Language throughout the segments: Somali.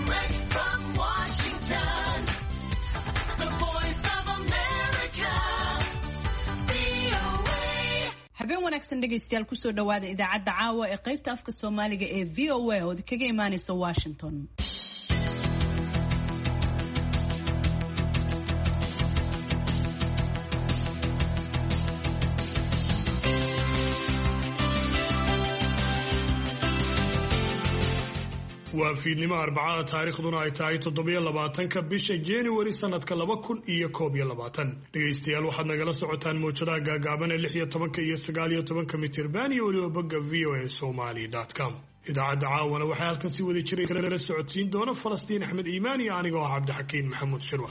Direct from Washington, the voice of America, VOA. habeen wanaagsan dhegaystayaal kusoo dhawaada idaacadda caawa ee qaybta afka Soomaaliga ee VOA oo kaga imaanaysa Washington. waa fiidnimo arbacada taariikhduna ay tahay 27 bisha January sanadka 2021 dhageystayaal waxaad nagala socotaan moojadaha gaagaaban ee 16 iyo 19 mitirban iyo waliba bogga voasomali.com idaacadda caawana waxaa halkan si wada jiray kala socodsiin doona Falastiin Axmed Iimaan iyo anigoo ah Cabdixakiin Maxamuud Shirwa.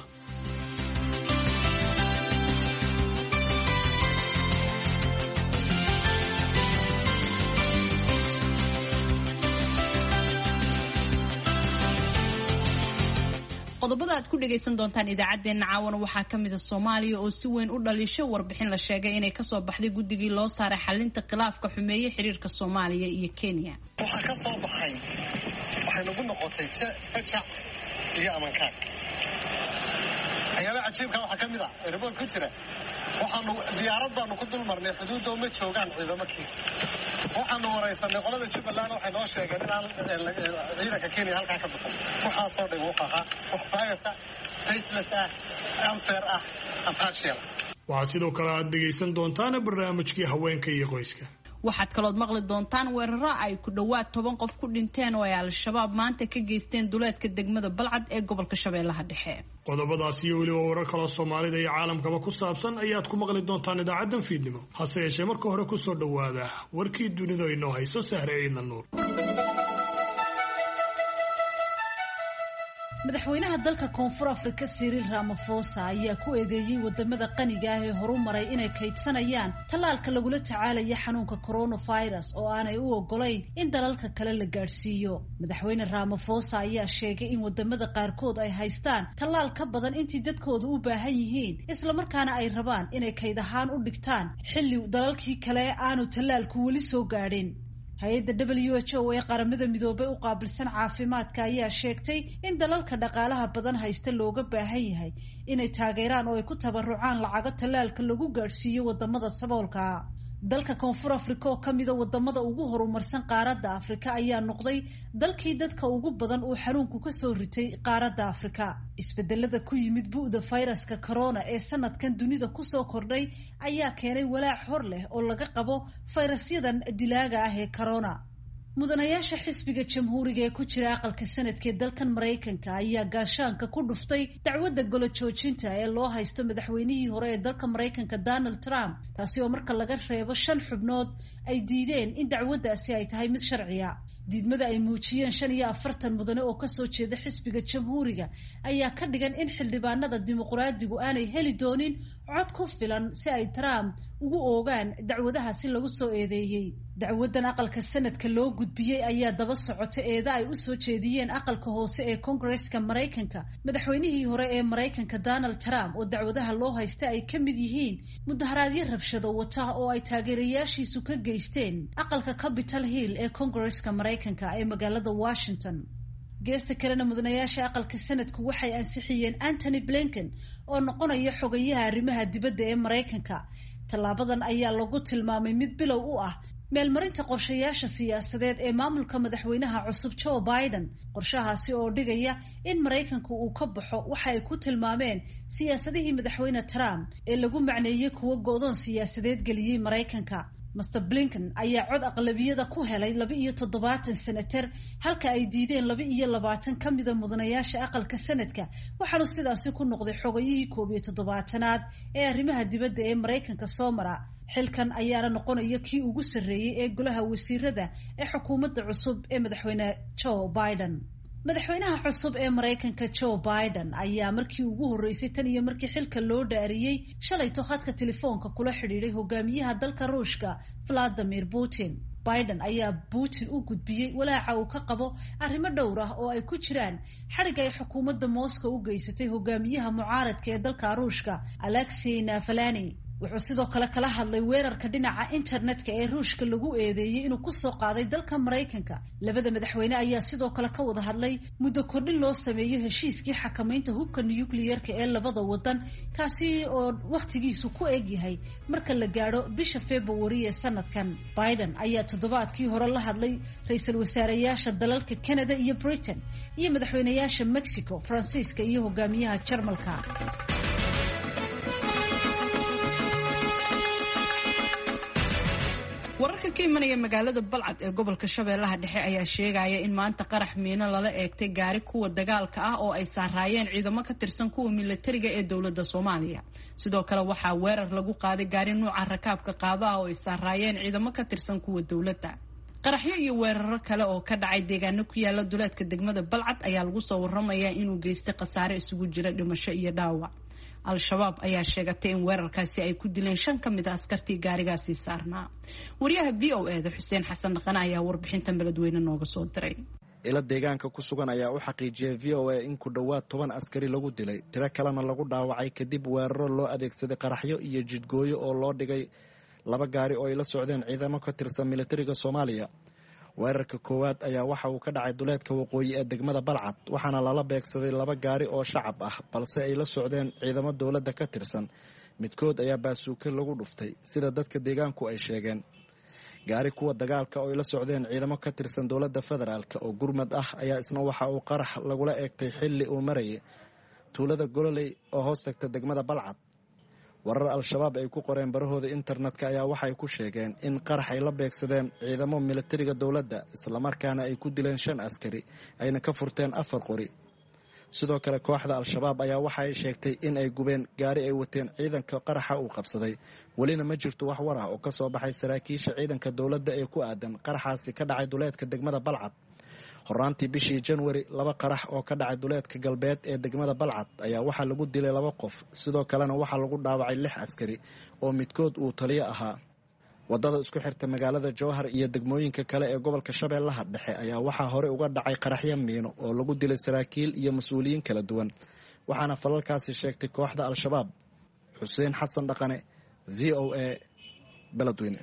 qodobada aad ku dhageysan doontaan idaacadeena caawana waxaa kamid ah Soomaaliya oo si weyn u dhalisho warbixin la sheegay inay ka soo baxday guddigii loo saaray xalinta khilaafka xumeeyay xiriirka Soomaaliya iyo Kenya. waxa ka soo baxay waxay nagu noqotay fajac iyo amankaan ayaaba cajiibka waxa kamid ah report ku jira waxaanu diyaarad baanu ku dul marnay xuduudda uma joogaan ciidamadkii waxaanu wareysanay qolada Jubbaland waxay noo sheegeen inaan ciidanka Kenya halkaa ka baxo waxaa soo dhigay wax faayasa faceless unfair impartial. waxaa sidoo kale aad dhegaysan doontaan barnaamijkii haweenka iyo qoyska. waxaad kalood maqli doontaan weeraro ay ku dhawaad 10 qof ku dhinteen oo ay al-shabaab maanta ka geysteen duleedka degmada Balcad ee gobolka Shabeellaha Dhexe. qodobadaas iyo weliba warar kale oo Soomaalida iyo caalamkaba ku saabsan ayaad ku maqli doontaan idaacadan fiidnimo. hase yeeshee marka hore ku soo dhawaada warkii dunida inoo hayso Sahre Ciidan Nuur. madaxweynaha dalka Koonfur Afrika Cyril Ramaphosa ayaa ku eedeeyay wadamada qaniga ah ee horumaray inay kaydsanayaan tallaalka lagula tacaalayo xanuunka coronavirus oo aanay u ogolayn in dalalka kale la gaarsiiyo. madaxweyne Ramaphosa ayaa sheegay in wadamada qaarkood ay haystaan tallaal ka badan intii dadkoodu u baahan yihiin isla markaana ay rabaan inay kayd ahaan u dhigtaan xilli dalalkii kale aanu tallaalku weli soo gaadhin. hay-adda WHO ee qaramada midoobay u qaabilsan caafimaadka ayaa sheegtay in dalalka dhaqaalaha badan haysta looga baahan yahay inay taageeraan oo ay ku tabarucaan lacago tallaalka lagu gaadhsiiyo wadamada saboolka. dalka Koonfur Afrika oo kamida wadamada ugu horumarsan qaaradda Afrika ayaa noqday dalkii dadka ugu badan uu xanuunku ka soo ritay qaaradda Afrika. isbedelada ku yimid bu'da fayraska corona ee sanadkan dunida ku soo kordhay ayaa keenay walaac hor leh oo laga qabo fayrasyadan dilaaga ah ee corona. mudanayaasha xisbiga jamhuuriga ee ku jira aqalka sanadka ee dalkan Mareykanka ayaa gaashaanka ku dhuftay dacwadda golo joojinta ee loo haysto madaxweynihii hore ee dalka Mareykanka Donald Trump, taasi oo marka laga reebo 5 xubnood ay diideen in dacwaddaasi ay tahay mid sharciya. diidmada ay muujiyeen 45 mudane oo ka soo jeeda xisbiga jamhuuriga ayaa ka dhigan in xildhibaanada dimuqraadigu aanay heli doonin cod ku filan si ay Trump ugu oogaan dacwadahaasi lagu soo eedeeyay. dacwadan aqalka sanadka loo gudbiyay ayaa daba socota eeda ay u soo jeediyeen aqalka hoose ee Congress-ka Mareykanka madaxweynihii hore ee Mareykanka Donald Trump oo dacwadaha loo haysta ay ka mid yihiin mudaharaadyo rabshado wata oo ay taageerayaashiisu ka geysteen aqalka Capitol Hill ee Congress-ka Mareykanka ee magaalada Washington. geesta kalena mudanayaasha aqalka sanadku waxay ansixiyeen Anthony Blinken oo noqonaya xogayaha arrimaha dibadda ee Mareykanka. tallaabadan ayaa lagu tilmaamay mid bilow u ah meelmarinta qorshayaasha siyaasadeed ee maamulka madaxweynaha cusub Joe Biden. qorshahaasi oo dhigaya in Mareykanku uu ka baxo waxa ay ku tilmaameen siyaasadihii madaxweyne Trump ee lagu macneeyay kuwa go'doon siyaasadeed geliyay Mareykanka. Mr. Blinken ayaa cod aqlabiyada ku helay 72 senatar halka ay diideen 22 kamida mudanayaasha aqalka sanadka. waxaanu sidaasi ku noqday xogayihii 17aad ee arrimaha dibadda ee Mareykanka soo mara. xilkan ayaana noqonaya kii ugu sarreeyay ee golaha wasiirada ee xukuumadda cusub ee madaxweyne Joe Biden. madaxweynaha cusub ee Mareykanka Joe Biden ayaa markii ugu horeysay tan iyo markii xilka loo dhaariyay shalay khadka telefoonka kula xidhiidhay hogaamiyaha dalka Ruushka Vladimir Putin. Biden ayaa Putin u gudbiyay walaaca uu ka qabo arrimo dhowr ah oo ay ku jiraan xariga ay xukuumadda Moscow u geysatay hogaamiyaha mucaaradka ee dalka Ruushka Alexei Navalny. wuxuu sidoo kale kala hadlay weerarka dhinaca internetka ee ruushka lagu eedeeyey inuu kusoo qaaday dalka Maraykanka. Labada madaxweyne ayaa sidoo kale ka wada hadlay muddo kordhin loo sameeyo heshiiskii xakamaynta hubka nuclear-ka ee labada wadan, kaasi oo waqtigiisu ku eg yahay marka la gaaro bisha February ee sanadkan. Biden ayaa toddobaadkii hore la hadlay ra'iisul wasaareyaasha dalalka Canada iyo Britain iyo madaxweynayaasha Mexico, Faransiiska iyo hogaamiyaha Jarmalka. wararka ka imanaya magaalada Balcad ee gobolka Shabeellaha Dhexe ayaa sheegaya in maanta qarax miino lala eegtay gaari kuwa dagaalka ah oo ay saarayeen ciidamo ka tirsan kuwa militariga ee dowladda Soomaaliya. sidoo kale waxaa weerar lagu qaaday gaari nuuca rakaabka qaada oo ay saarayeen ciidamo ka tirsan kuwa dowladda. qaraxyo iyo weeraro kale oo ka dhacay deegaano ku yaala duleedka degmada Balcad ayaa lagu soo waramayaa inuu geystay khasaare isugu jira dhimasho iyo dhaawac. Al-Shabaab ayaa sheegatay in weerarkaasi ay ku dileen 5 ka mid ah askartii gaarigaasi saarnaa. Wariyaha VOA-da Xuseen Xasan Dhaqan ayaa warbixintan beledweyne nooga soo diray. ila deegaanka ku sugan ayaa u xaqiijiyay VOA in ku dhawaad 10 askari lagu dilay, tiro kalena lagu dhaawacay kadib weeraro loo adeegsaday qaraxyo iyo jidgooyo oo loo dhigay 2 gaari oo ay la socdeen ciidamo ka tirsan militariga Soomaaliya. weerarka koowaad ayaa waxa uu ka dhacay duleedka waqooyi ee degmada Balcad, waxaana lala beegsaday 2 gaari oo shacab ah balse ay la socdeen ciidamo dowladda ka tirsan. midkood ayaa baasuuka lagu dhuftay sida dadka deegaanku ay sheegeen. gaari kuwa dagaalka oo ay la socdeen ciidamo ka tirsan dowladda federaalka oo gurmad ah ayaa isna waxa uu qarax lagula eegtay xilli uu marayay tuulada Gololey oo hoos tagta degmada Balcad. warar Al-Shabaab ay ku qoreen barahooda internetka ayaa waxay ku sheegeen in qarax ay la beegsadeen ciidamo militariga dowladda, isla markaana ay ku dileen 5 askari ayna ka furteen 4 qori. sidoo kale kooxda Al-Shabaab ayaa waxay sheegtay in ay gubeen gaari ay wateen ciidanka qaraxa uu qabsaday. walina ma jirto wax war ah oo ka soo baxay saraakiisha ciidanka dowladda ee ku aadan qaraxaasi ka dhacay duleedka degmada Balcad. horaantii bishii January 2 qarax oo ka dhacay duleedka galbeed ee degmada Balcad ayaa waxaa lagu dilay 2 qof, sidoo kalena waxaa lagu dhaawacay 6 askari oo midkood uu taliye ahaa. wadada isku xirta magaalada Jowhar iyo degmooyinka kale ee gobolka Shabeellaha Dhexe ayaa waxaa hore uga dhacay qaraxyo miino oo lagu dilay saraakiil iyo mas'uuliyiin kala duwan, waxaana falalkaasi sheegtay kooxda Al-Shabaab. Xuseen Xasan Dhaqane, VOA, beledweyne.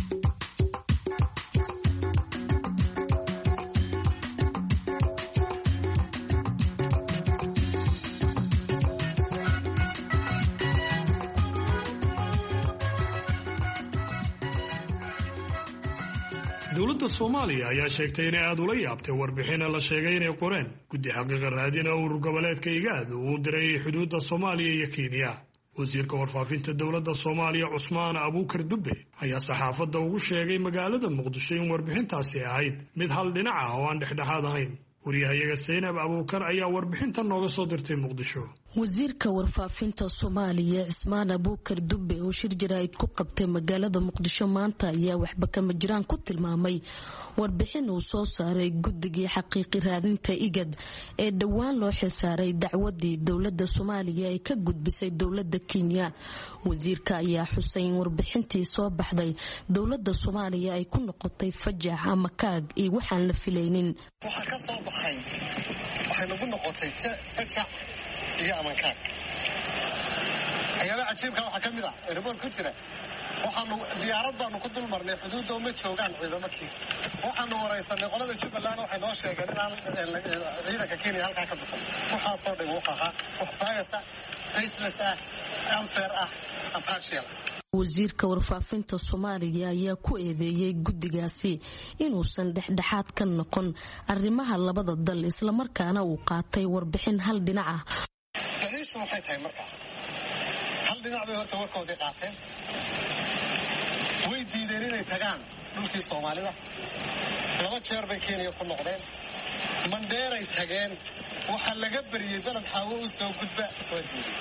dowladda Soomaaliya ayaa sheegtay inay aad ula yaabtay warbixin la sheegay inay qoreen guddi xaqiiqa raadin oo urur goboleedka IGAD uu diray xuduudda Soomaaliya iyo Kenya. wasiirka warfaafinta dowladda Soomaaliya Cusmaan Abuukar Dubbe ayaa saxaafadda ugu sheegay magaalada Muqdisho in warbixintaasi ahayd mid hal dhinac ah oo aan dhexdhexaad ahayn. wariyahayaga Zainab Abuukar ayaa warbixintan nooga soo dirtay Muqdisho. wasiirka warfaafinta Soomaaliya Cusmaan Abuukar Dubbe oo shir jaraa'id ku qabtay magaalada Muqdisho maanta ayaa waxba kama jiraan ku tilmaamay warbixin uu soo saaray guddigii xaqiiqi raadinta IGAD ee dhawaan loo xilsaaray dacwadii dowladda Soomaaliya ay ka gudbisay dowladda Kenya. wasiirka ayaa xusay in warbixintii soo baxday dowladda Soomaaliya ay ku noqotay fajac ama kaag iyo waxaan la filaynin. waxa ka soo baxay waxay nagu noqotay fajac iyo amankaan. ayaaba cajiibka waxaa ka mid ah erbood ku jira waxaanu diyaarad baanu ku dul marnay xuduudda uma joogaan ciidamakii. waxaanu waraysanay qolada Jubbaland waxay noo sheegeen inaan ciidanka Kenya halkaa ka bixin. waxaasoo dhan wuxuu ahaa wax bias ah, faceless ah, unfair ah, impartial. wasiirka warfaafinta Soomaaliya ayaa ku eedeeyay guddigaasi inuusan dhexdhexaad ka noqon arrimaha labada dal, isla markaana uu qaatay warbixin hal dhinac ah. daliishu waxay tahay markaa hal dhinac bay horta warkoodii qaateen. way diideen inay tagaan dhulkii Soomaalida. 2 jeer bay Kenya ku noqdeen. Mandheeray tageen. waxaa laga bariyay balad xaawo u soo gudba. waa diiday.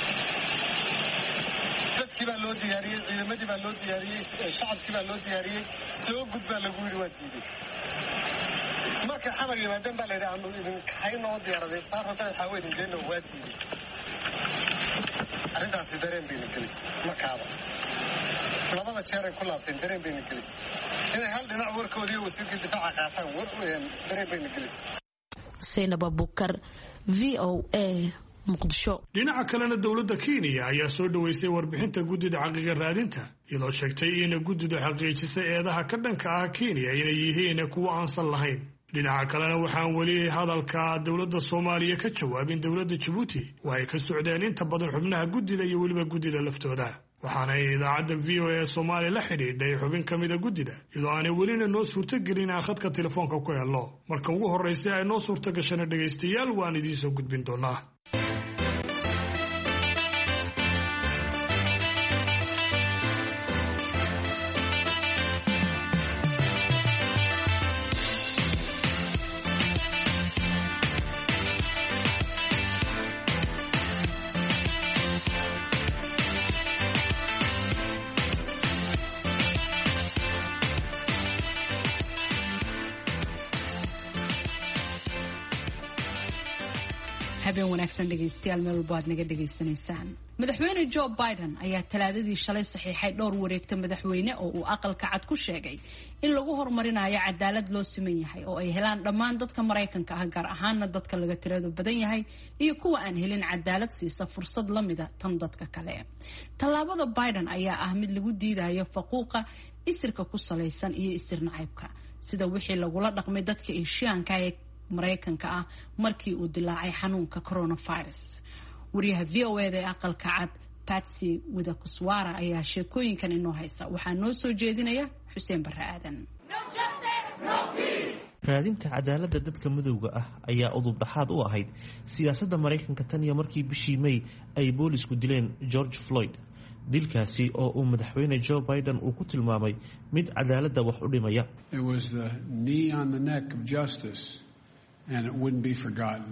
dadkii baa loo diyaariyey, ciidamadii baa loo diyaariyey, shacabkii baa loo diyaariyey. soo gudbaa lagu yidhi waa diiday. marka xamar yimaadeen baa la yidhi aanu idin kaxaynoo diyaaraday saarro balad xaawo idin geyno waa diiday. arrintaasi dareen bayna gelisay markaaba. 2 jeer ay ku laabteen dareen bayna gelisay. inay hal dhinac warkoodii wasiirka difaaca qaataan dareen bayna gelisay. Zainab Abuukar, VOA, muqdisho. dhinaca kalena dowladda Kenya ayaa soo dhaweysay warbixinta guddida xaqiiqa raadinta iyadoo sheegtay in guddidu xaqiijisay eedaha ka dhanka ah Kenya inay yihiin kuwo aansan lahayn. dhinaca kalena waxaan weli hadalka dowladda Soomaaliya ka jawaabin dowladda Djibouti waxay ka socdeen inta badan xubnaha guddida iyo weliba guddida laftooda. waxaana idaacadda VOA Soomaaliya la xidhiidhay xubin ka mid ah guddida iyadoo aanay welina noo suurtagelin aan khadka telefoonka ku helno. marka ugu horreysay ay noo suurtagashana dhegaystayaal waan idiin soo gudbin doonaa. habeen wanaagsan dhegaystayaal meel walba aad naga dhegaysanaysaan. madaxweyne Joe Biden ayaa talaadadii shalay saxiixay dhowr wareegta madaxweyne oo uu aqalka cad ku sheegay in lagu horumarinayo cadaalad loo siman yahay oo ay helaan dhammaan dadka Mareykanka ah gaar ahaana dadka laga tirada badan yahay iyo kuwa aan helin cadaalad siisa fursad la mid ah tan dadka kale. tallaabada Biden ayaa ah mid lagu diidayo faquuqa isirka ku salaysan iyo isir nacaybka sida wixii lagula dhaqmay dadka Eeshiyaanka ee Mareykanka ah markii uu dilaacay xanuunka coronavirus. wariyaha VOA ee aqalka cad Patsy Widakuswara ayaa sheekooyinkan inoo haysa. waxaa noo soo jeedinaya Xuseen Barre Aadan. raadinta cadaaladda dadka madowga ah ayaa udub dhaxaad u ahayd siyaasadda Mareykanka tan iyo markii bishii May ay boolisku dileen George Floyd. dilkaasi oo uu madaxweyne Joe Biden uu ku tilmaamay mid cadaaladda wax u dhimaya. It was the knee on the neck of justice. And it wouldn't be forgotten.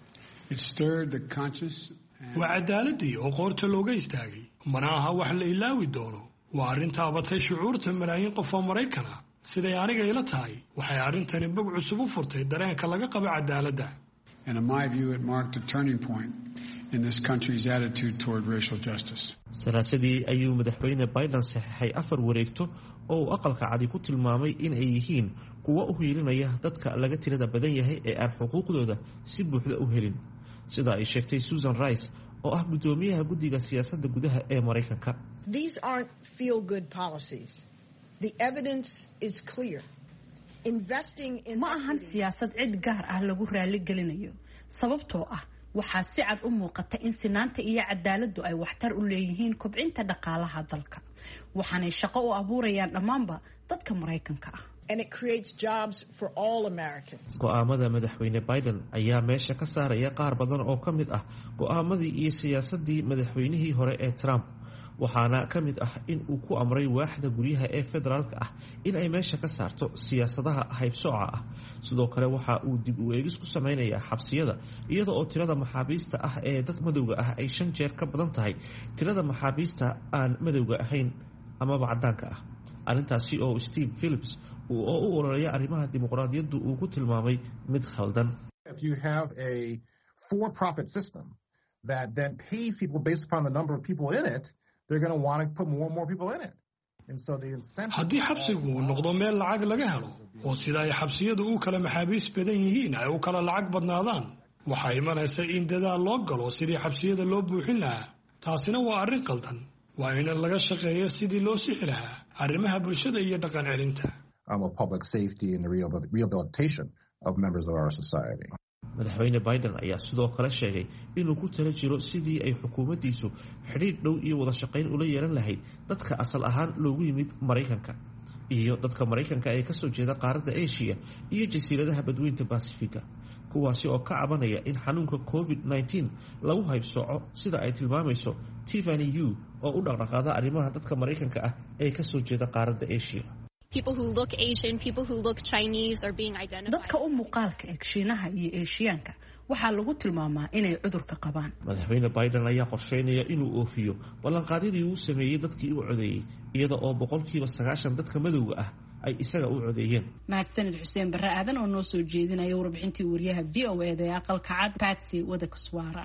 It stirred the conscience. waa cadaaladii oo qoorta looga istaagay mana aha wax la ilaawi doono. waa arrin taabatay shucuurta malaayiin qof oo Maraykan ah. siday aniga ila tahay waxay arrintani bog cusub u furtay dareenka laga qabo cadaaladda. And in my view, it marked a turning point in this country's attitude toward racial justice. salaasadii ayuu madaxweyne Biden saxiixay 4 wareegto oo uu aqalka cadi ku tilmaamay in ay yihiin kuwa u hiilinaya dadka laga tirada badan yahay ee aan xuquuqdooda si buuxda u helin sida ay sheegtay Susan Rice oo ah gudoomiyaha guddiga siyaasadda gudaha ee Mareykanka. These aren't feel good policies. The evidence is clear. Investing in ma ahan siyaasad cid gaar ah lagu raali gelinayo sababtoo ah waxaa si cad u muuqata in sinaanta iyo cadaaladdu ay waxtar u leeyihiin kobcinta dhaqaalaha dalka waxaanay shaqo u abuurayaan dhammaanba dadka Mareykanka ah. And it creates jobs for all Americans. go'aamada madaxweyne Biden ayaa meesha ka saaraya qaar badan oo ka mid ah go'aamadii iyo siyaasadii madaxweynihii hore ee Trump. waxaana ka mid ah in uu ku amray waaxda guryaha ee federaalka ah in ay meesha ka saarto siyaasadaha haybsooca ah. sidoo kale waxa uu dib u eegis ku sameynayaa xabsiyada iyada oo tirada maxaabiista ah ee dad madowga ah ay 5 jeer ka badan tahay tirada maxaabiista aan madowga ahayn amaba caddaanka ah. arrintaasi oo Steve Phillips oo u ololeeya arrimaha dimuqraadiyaddu uu ku tilmaamay mid khaldan. If you have a for-profit system that then pays people based upon the number of people in it, they're going to want to put more and more people in it. And so the incentive haddii xabsigu uu noqdo meel lacag laga helo oo sida ay xabsiyadu u kala maxaabiis badan yihiin ay u kala lacag badnaadaan waxaa imanaysa in dadaal loo galo sidii xabsiyada loo buuxin lahaa. taasina waa arrin qaldan. waa in laga shaqeeyo sidii loo sixi lahaa arrimaha bulshada iyo dhaqan celinta. of public safety and the rehabilitation of members of our society. madaxweyne Biden ayaa sidoo kale sheegay inuu ku tala jiro sidii ay xukuumaddiisu xidhiidh dhow iyo wada shaqayn ula yeelan lahayd dadka asal ahaan loogu yimid Mareykanka iyo dadka Mareykanka ee ka soo jeeda qaaradda Asia iyo jasiiradaha badweynta Pacifica kuwaasi oo ka cabanaya in xanuunka COVID-19 lagu haybsooco sida ay tilmaamayso Tiffany Yu oo u dhaqdhaqaada arrimaha dadka Mareykanka ah ee ka soo jeeda qaaradda Asia. People who look Asian, people who look Chinese are being identified. dadka u muuqaalka Shiinaha iyo Eeshiyaanka waxaa lagu tilmaamaa inay cudurka qabaan. madaxweyne Biden ayaa qorsheynaya inuu oofiyo ballanqaadyadii uu sameeyay dadkii u codeeyay iyada oo 90% dadka madowga ah ay isaga u codeeyeen. mahadsanid Xuseen Barre Aadan oo noo soo jeedinaya warbixintii wariyaha VOA ee aqalka cad Patsy Widakuswara.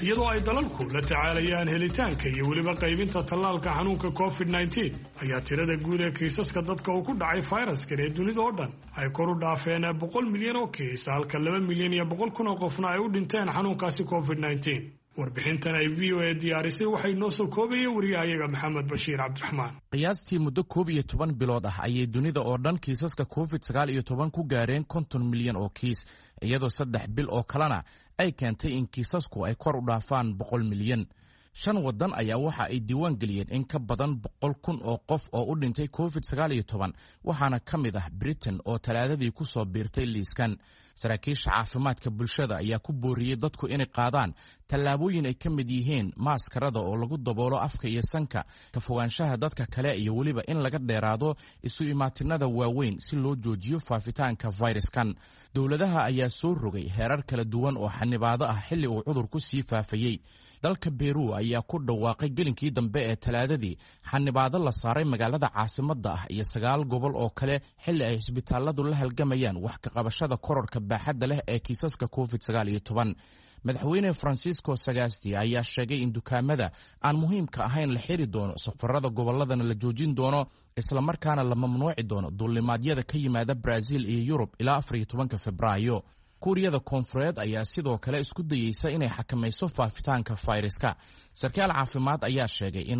iyadoo ay dalalku la tacaalayaan helitaanka iyo weliba qaybinta tallaalka xanuunka covid-19 ayaa tirada guud ee kiisaska dadka uu ku dhacay fayraskan ee dunida oo dhan ay kor u dhaafeen 100 milyan oo kiis halka 2 milyan iyo 100 kun oo qofna ay u dhinteen xanuunkaasi covid-19. warbixintan ay v o a diyaarisay waxay noo soo koobayay wariyahayaga maxamed bashiir cabdiraxmaan. qiyaastii muddo 11 bilood ah ayay dunida oo dhan kiisaska covid-19 ku gaareen 50 milyan oo kiis, iyadoo 3 bil oo kalena ay keentay in kiisasku ay kor u dhaafaan 100 milyan. 5 waddan ayaa waxa ay diiwaan geliyeen in ka badan 100 kun oo qof oo u dhintay covid-19, waxaana ka mid ah Britain oo talaadadii ku soo biirtay liiskan. saraakiisha caafimaadka bulshada ayaa ku booriyey dadku inay qaadaan tallaabooyin ay ka mid yihiin maaskarada oo lagu daboolo afka iyo sanka, ka fogaanshaha dadka kale iyo weliba in laga dheeraado isu imaatinada waaweyn si loo joojiyo faafitaanka fayraskan. dowladaha ayaa soo rogay heerar kala duwan oo xanibaado ah xilli uu cudurku sii faafayey. dalka Peru ayaa ku dhawaaqay gelinkii dambe ee talaadadii xanibaado la saaray magaalada caasimadda ah iyo 9 gobol oo kale xilli ay isbitaaladu la halgamayaan wax ka qabashada kororka baaxadda leh ee kiisaska covid-19. madaxweyne Francisco Sagasti ayaa sheegay in dukaamada aan muhiimka ahayn la xiri doono, safarada gobolladana la joojin doono, isla markaana la mamnuuci doono duulimaadyada ka yimaada Brazil iyo Yurub ilaa 14 Febraayo. kuuriyada koonfureed ayaa sidoo kale isku dayeysa inay xakamayso faafitaanka fayraska. sarkaal caafimaad ayaa sheegay in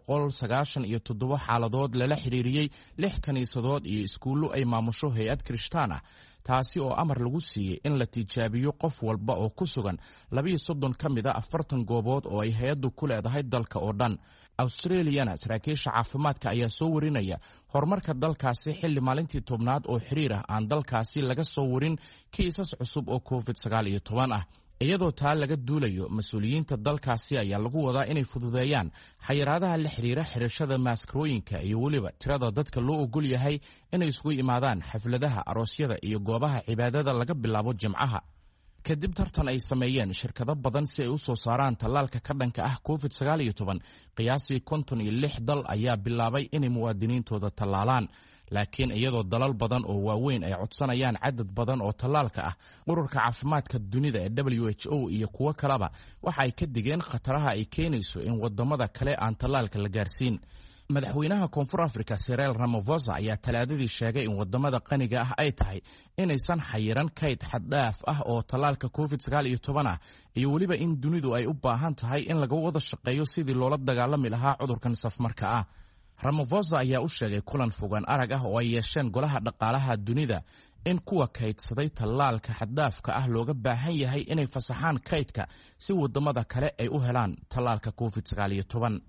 297 xaaladood lala xiriiriyey 6 kaniisadood iyo iskuullo ay maamusho hay-ad kirishtaan ah, taasi oo amar lagu siiyey in la tijaabiyo qof walba oo ku sugan 32 ka mid a 40 goobood oo ay hay-addu ku leedahay dalka oo dhan. Australiyana saraakiisha caafimaadka ayaa soo warinaya horumarka dalkaasi xilli maalintii 10aad oo xiriir ah aan dalkaasi laga soo warin kiisas cusub oo covid-19 ah. iyadoo taa laga duulayo, mas-uuliyiinta dalkaasi ayaa lagu wadaa inay fududeeyaan xayiraadaha la xiriira xirashada maaskarooyinka iyo weliba tirada dadka loo ogol yahay inay isugu imaadaan xafladaha, aroosyada iyo goobaha cibaadada laga bilaabo Jimcaha. kadib tartan ay sameeyeen shirkado badan si ay u soo saaraan tallaalka ka dhanka ah covid-19, qiyaasii 56 dal ayaa bilaabay inay muwaadiniintooda tallaalaan. laakiin iyadoo dalal badan oo waaweyn ay codsanayaan cadad badan oo tallaalka ah, ururka caafimaadka dunida ee WHO iyo kuwo kaleba waxa ay ka digeen khataraha ay keenayso in wadamada kale aan tallaalka la gaarsiin. madaxweynaha koonfur Afrika Cyril Ramaphosa ayaa talaadadii sheegay in wadamada qaniga ah ay tahay inaysan xayiran kayd xad-dhaaf ah oo tallaalka covid-19 ah, iyo weliba in dunidu ay u baahan tahay in laga wada shaqeeyo sidii loola dagaalami lahaa cudurkan safmarka ah. Ramaphosa ayaa u sheegay kulan fogaan arag ah oo ay yeesheen golaha dhaqaalaha dunida in kuwa kaydsaday tallaalka xad-dhaafka ah looga baahan yahay inay fasaxaan kaydka si wadamada kale ay u helaan tallaalka covid-19.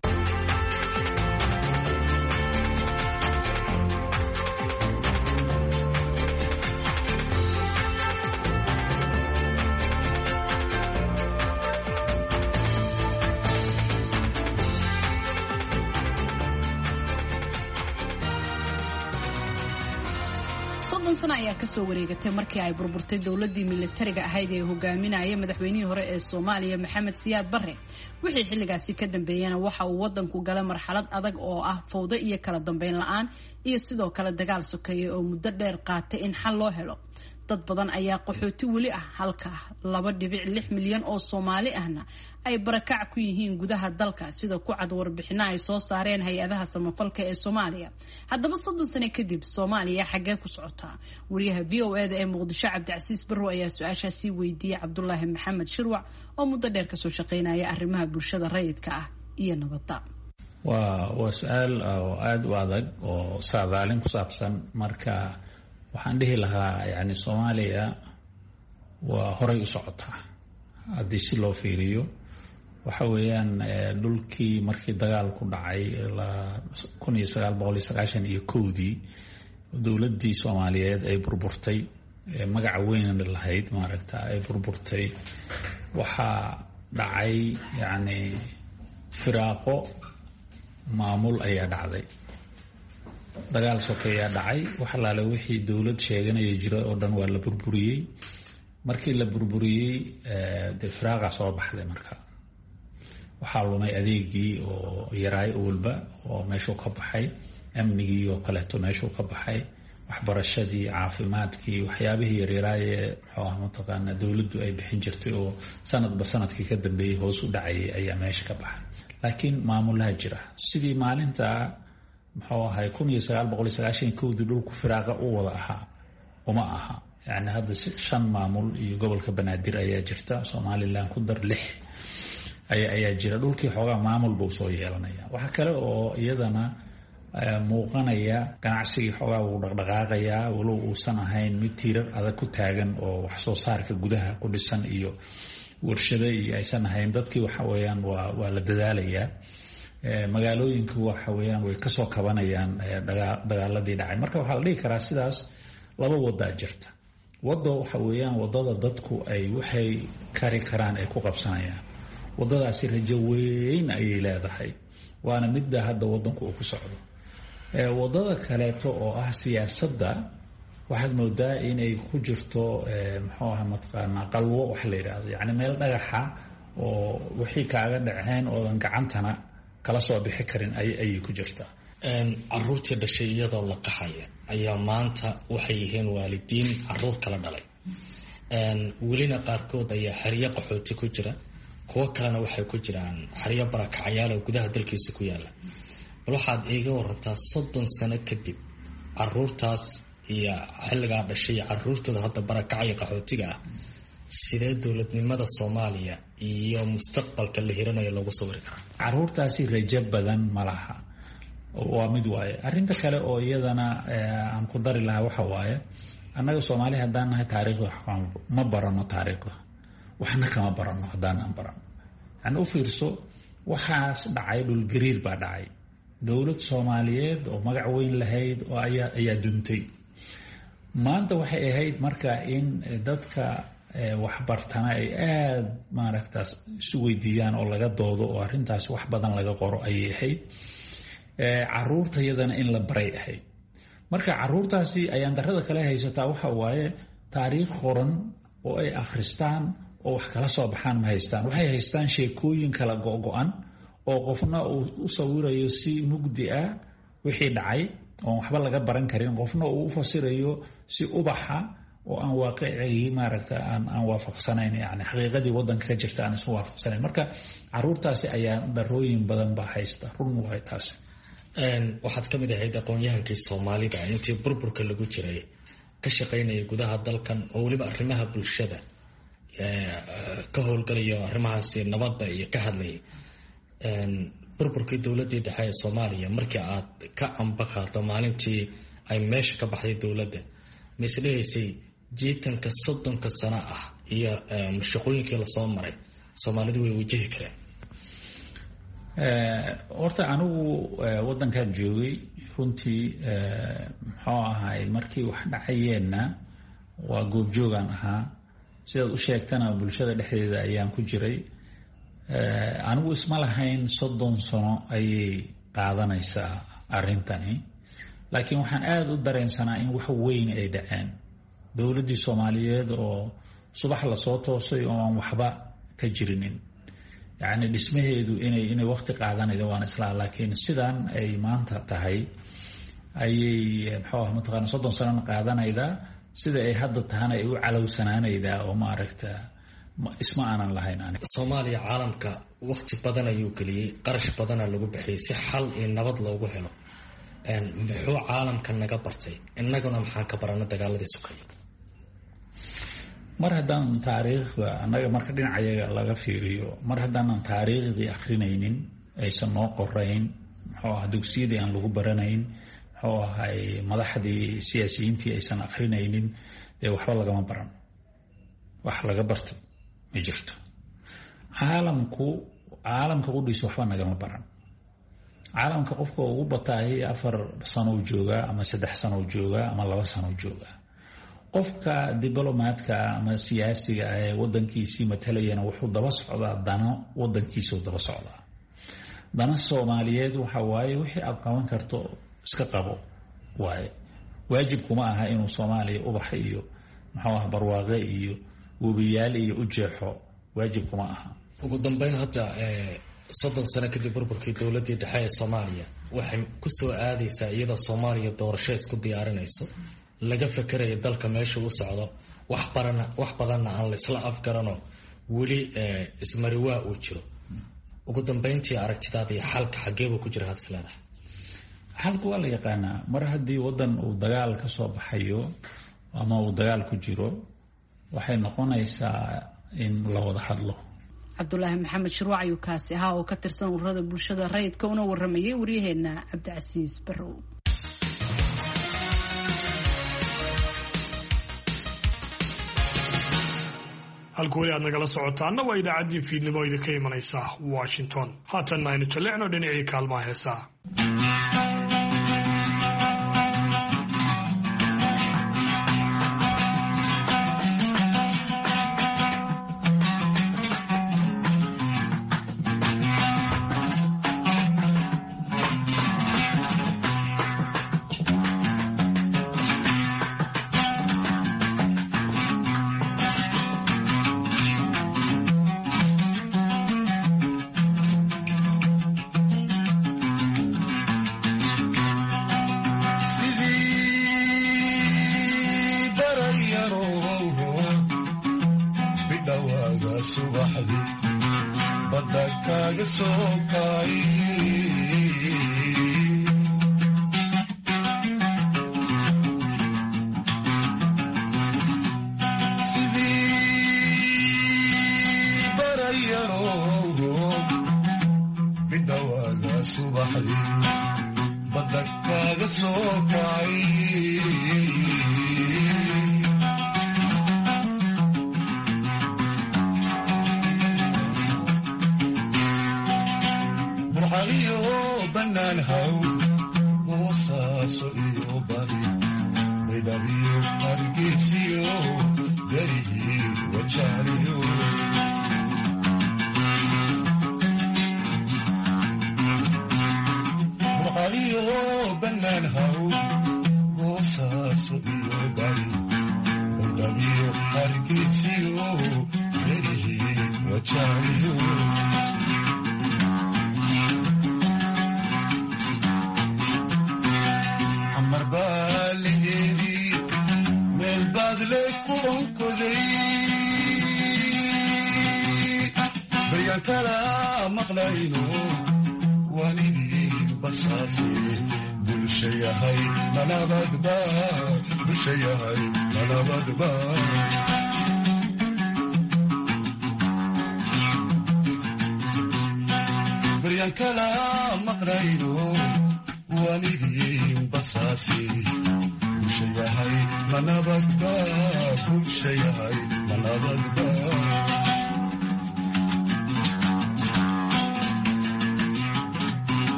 sano ayaa kasoo wareegatay markii ay burburtay dowladii militariga ahayd ee hogaaminaya madaxweynihii hore ee Soomaaliya Maxamed Siyaad Barre. wixii xilligaasi ka dambeeyana waxa uu wadanku galay marxalad adag oo ah fowdo iyo kala dambeyn la'aan iyo sidoo kale dagaal sokeeye oo muddo dheer qaatay in xal loo helo. dad badan ayaa qaxooti weli ah, halka 2.6 milyan oo Soomaali ahna ay barakac ku yihiin gudaha dalka sida ku cad warbixino ay soo saareen hay-adaha samafalka ee Soomaaliya. haddaba 30 sano kadib Soomaaliya xagee ku socotaa? wariyaha VOA-da ee Muqdisho Cabdicasiis Barro ayaa su-aashaasi weydiiyey Cabdullaahi Maxamed Shirwac oo muddo dheer ka soo shaqeynaya arrimaha bulshada rayidka ah iyo nabadda. waa su-aal aad u adag oo saadaalin ku saabsan. marka waxaan dhihi lahaa yani Soomaaliya waa horay u socotaa haddii si loo fiiriyo. waxa weeyaan dhulkii markii dagaal ku dhacay 1991 dowladdii Soomaaliyeed ay burburtay, magaca weyn lahayd maaragta ay burburtay, waxaa dhacay yani firaaqo maamul ayaa dhacday. dagaal sokeeyaa dhacay, wax alaale wixii dowlad sheeganaya jira oo dhan waa la burburiyey. markii la burburiyey dee firaaqa soo baxday. marka waxaa lumay adeegii oo yaraay walba oo meeshuu ka baxay, amnigii oo kaleeto meeshuu ka baxay, waxbarashadii, caafimaadkii, waxyaabihii yaryaraayee muxuu ah mataqaanaa dowladdu ay bixin jirtay oo sanadba sanadkii ka dambeeyey hoos u dhacayay ayaa meesha ka baxay. laakiin maamulaha jira sidii maalinta muxuu ahay 1991 dhulku firaaqa u wada ahaa uma aha. yani hadda 5 maamul iyo gobolka Banaadir ayaa jirta, Somaliland ku dar 6 ayaa jira. dhulkii xoogaa maamul buu soo yeelanaya. waxa kale oo iyadana muuqanaya ganacsigii xoogaa uu dhaqdhaqaaqayaa walow uusan ahayn mid tiirar adag ku taagan oo wax soo saarka gudaha ku dhisan iyo warshado iyo aysan ahayn. dadkii waxa weeyaan waa la dadaalayaa. magaalooyinka waxa weeyaan way kasoo kabanayaan dagaaladii dhacay. marka waxaa la dhihi karaa sidaas laba wadaa jirta. wado waxa weeyaan wadada dadku ay waxay kari karaan ay ku qabsanayaan. wadadaasi rajo weyn ayay leedahay, waana midda hadda wadanku uu ku socdo. wadada kaleeto oo ah siyaasadda waxaad moodaa inay ku jirto muxuu ahaa mataqaanaa qalwo wax la yidhaahdo, yani meel dhagaxa oo wixii kaaga dhaceen oodan gacantana kala soo bixi karin ayay ku jirtaa. caruurtii dhashay iyadoo la qaxaya ayaa maanta waxay yihiin waalidiin caruur kala dhalay. welina qaarkood ayaa xeryo qaxooti ku jira, kuwo kalena waxay ku jiraan xeryo barakacayaal oo gudaha dalkiisa ku yaala. bal waxaad iiga warantaa 30 sano kadib caruurtaas iyo xilligaa dhashay iyo caruurtooda hadda barakacaya qaxootiga ah, sidee dowladnimada Soomaaliya iyo mustaqbalka la hiranayo loogu sawiri karaa? caruurtaasi rajo badan ma laha, waa mid waaye. arrinta kale oo iyadana aan ku dari lahaa waxa waaye, annaga Soomaali haddaan nahay taariikhda ma barano taariikhda, waxna kama barano haddaan aan barano. yani u fiirso, waxaas dhacay, dhul gariir baa dhacay. dowlad Soomaaliyeed oo magac weyn lahayd oo ayaa duntay. maanta waxay ahayd marka in dadka waxbartana ay aad maaragtaas isu weydiiyaan oo laga doodo oo arrintaas wax badan laga qoro ayay ahayd. caruurta iyadana in la baray ahayd. marka caruurtaasi ayaan darrada kale haysataa waxa waaye taariikh qoran oo ay akhristaan oo wax kala soo baxaan ma haystaan. waxay haystaan sheekooyin kala go-go-an oo qofna uu u sawirayo si mugdi ah wixii dhacay oo waxba laga baran karin, qofna uu u fasirayo si ubaxa oo aan waaqicigii maaragta aan waafaqsanayn, yani xaqiiqadii wadanka ka jirta aan isu waafaqsanayn. marka caruurtaasi ayaa darooyin badan baa haysta. run waay taas. waxaad ka mid ahayd aqoon-yahankii Soomaalida intii burburka lagu jiray ka shaqaynaya gudaha dalkan oo weliba arrimaha bulshada ka howlgalayo, arrimahaasi nabadda iyo ka hadlayay. burburkii dowladdii dhexe ee Soomaaliya markii aad ka ambaqaado maalintii ay meesha ka baxday dowladda, ma isleeyahay jiitanka 30 sano ah iyo mashaqooyinkii la soo maray Soomaalidu way wajihi kareen? horta anigu wadankan joogay runtii muxuu ahay markii wax dhacayeenna waa goobjoogan ahaa. sidaad u sheegtana bulshada dhexdeeda ayaan ku jiray. anigu isma lahayn 30 sano ayay qaadanaysaa arrintani, laakiin waxaan aada u dareensanaa in wax weyn ay dhaceen. dowladdii Soomaaliyeed oo subax lasoo toosay oo aan waxba ka jirinin, yani dhismaheedu inay waqti qaadanaydo waan islaa, laakiin sidan ay maanta tahay ayay muxuu ah mataqaana 30 sano qaadanaydaa. sida ay hadda tahana ay u calowsanaanaydaa oo maaragta isma aanan lahayn. Soomaaliya caalamka waqti badan ayuu geliyey, qarash badana lagu bixiyey si xal iyo nabad loogu helo. muxuu caalamka naga bartay, innaguna maxaan ka barana dagaaladii sokay? mar haddaan taariikhda annaga marka dhinacayaga laga fiiriyo, mar haddaanan taariikhdii akrinaynin, aysan noo qorayn, muxuu ah dugsiyadii aan lagu baranayn, muxuu ahay madaxdii siyaasiyiintii aysan akrinaynin, dee waxba lagama baran. wax laga bartay ma jirto. caalamka qudhiisa waxba nagama baran. caalamka qofka ugu bataahay 4 sano joogaa ama 3 sano joogaa ama 2 sano joogaa. qofka diblomaadka ama siyaasiga ee wadankiisii matalayana wuxuu daba socdaa dano wadankiisa daba socdaa. dana Soomaaliyeed waxa waaye wixii aad qaban karto iska qabo waaye. waajib kuma aha inuu Soomaaliya ubax iyo muxuu ah barwaaqe iyo wabiyaal iyo u jeexo, waajib kuma aha. ugu dambeyn hadda 30 sano kadib burburkii dowladdii dhexe ee Soomaaliya waxay ku soo aadaysaa iyadoo Soomaaliya doorasho isku diyaarinayso. laga fekerayo dalka meesha u socdo wax badanna aan la isla afgarano weli ismariwaa uu jiro. ugu dambeyntii aragtidaada iyo xalka xageeba ku jira had isleedahay? xalku waa la yaqaanaa. mar haddii wadan uu dagaal ka soo baxayo ama uu dagaal ku jiro, waxay noqonaysaa in la wada hadlo. cabdulaahi maxamed shirwac ayuu kaasi ahaa oo ka tirsan ururada bulshada rayidka una waramayay waryaheena cabdicasiis barrow. halka weli aad nagala socotaana waa idaacaddii fiidnimo idinka imanaysa Washington. haatanna aynu jalleecno dhinacii kaalmaha heesaha.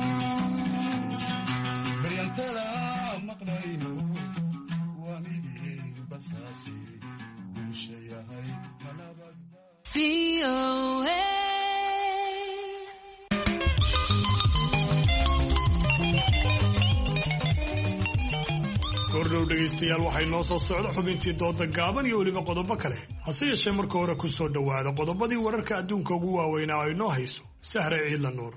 maqlayno waa midii goordhow dhegaystayaal waxay noo soo socda xubintii dooda gaaban iyo weliba qodobo kale hase yeeshee marka hore ku soo dhowaada qodobadii wararka adduunka ugu waaweynaa ay noo hayso Sahre Ciidla Nuur.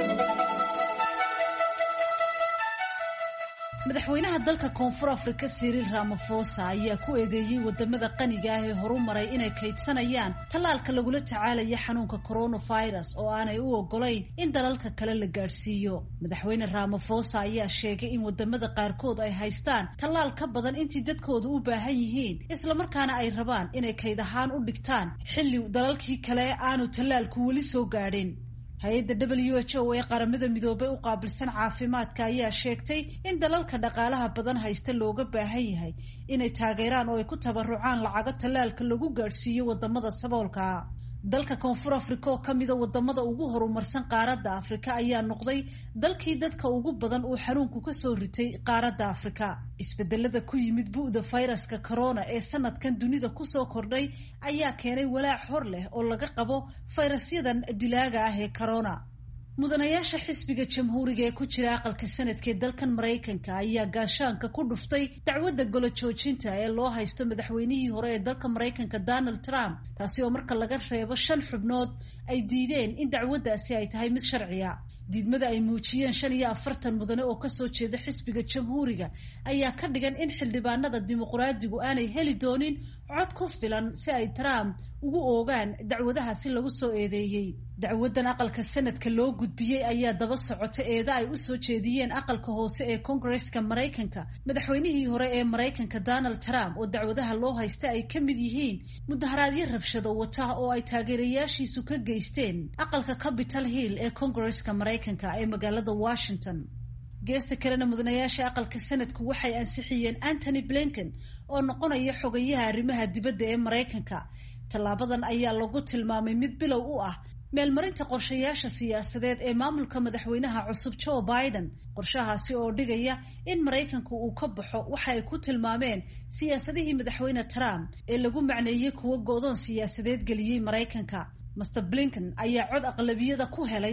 madaxweynaha dalka koonfur afrika Cyril Ramaphosa ayaa ku eedeeyay wadamada qaniga ah ee horumaray inay kaydsanayaan tallaalka lagula tacaalaya xanuunka coronavirus oo aanay u ogolayn in dalalka kale la gaarsiiyo. madaxweyne Ramaphosa ayaa sheegay in wadamada qaarkood ay haystaan tallaal ka badan intii dadkoodu u baahan yihiin isla markaana ay rabaan inay kayd ahaan u dhigtaan xilli dalalkii kale aanu tallaalku weli soo gaadhin. hay-adda WHO ee qaramada midoobay u qaabilsan caafimaadka ayaa sheegtay in dalalka dhaqaalaha badan haysta looga baahan yahay inay taageeraan oo ay ku tabarucaan lacago tallaalka lagu gaadhsiiyo wadamada saboolka. dalka koonfur afrika oo kamida wadamada ugu horumarsan qaaradda afrika ayaa noqday dalkii dadka ugu badan uu xanuunku kasoo ritay qaaradda afrika. isbedelada ku yimid bu'da fayraska corona ee sanadkan dunida kusoo kordhay ayaa keenay walaac hor leh oo laga qabo fayrasyadan dilaaga ah ee corona. mudanayaasha xisbiga jamhuuriga ee ku jira aqalka sanadka ee dalkan Mareykanka ayaa gaashaanka ku dhuftay dacwadda golo joojinta ee loo haysto madaxweynihii hore ee dalka Mareykanka Donald Trump, taasi oo marka laga reebo 5 xubnood ay diideen in dacwaddaasi ay tahay mid sharciya. diidmada ay muujiyeen 45 mudane oo kasoo jeeda xisbiga jamhuuriga ayaa ka dhigan in xildhibaanada dimuqraadigu aanay heli doonin cod ku filan si ay Trump ugu oogaan dacwadaha si lagu soo eedeeyay. dacwadan aqalka sanadka loo gudbiyay ayaa daba socota eeda ay u soo jeediyeen aqalka hoose ee Congress-ka Mareykanka madaxweynihii hore ee Mareykanka Donald Trump oo dacwadaha loo haysta ay ka mid yihiin mudaharaadyo rabshado wata oo ay taageerayaashiisu ka geysteen aqalka Capitol Hill ee Congress-ka Mareykanka ee magaalada Washington. geesta kalena mudanayaasha aqalka sanadku waxay ansixiyeen Anthony Blinken oo noqonaya xogayaha arrimaha dibadda ee Mareykanka. tallaabadan ayaa lagu tilmaamay mid bilow u ah meelmarinta qorshayaasha siyaasadeed ee maamulka madaxweynaha cusub Joe Biden. qorshahaasi oo dhigaya in Mareykanku uu ka baxo waxa ay ku tilmaameen siyaasadihii madaxweyne Trump ee lagu macneeyay kuwa go'doon siyaasadeed geliyay Mareykanka. Mr. Blinken ayaa cod aqlabiyada ku helay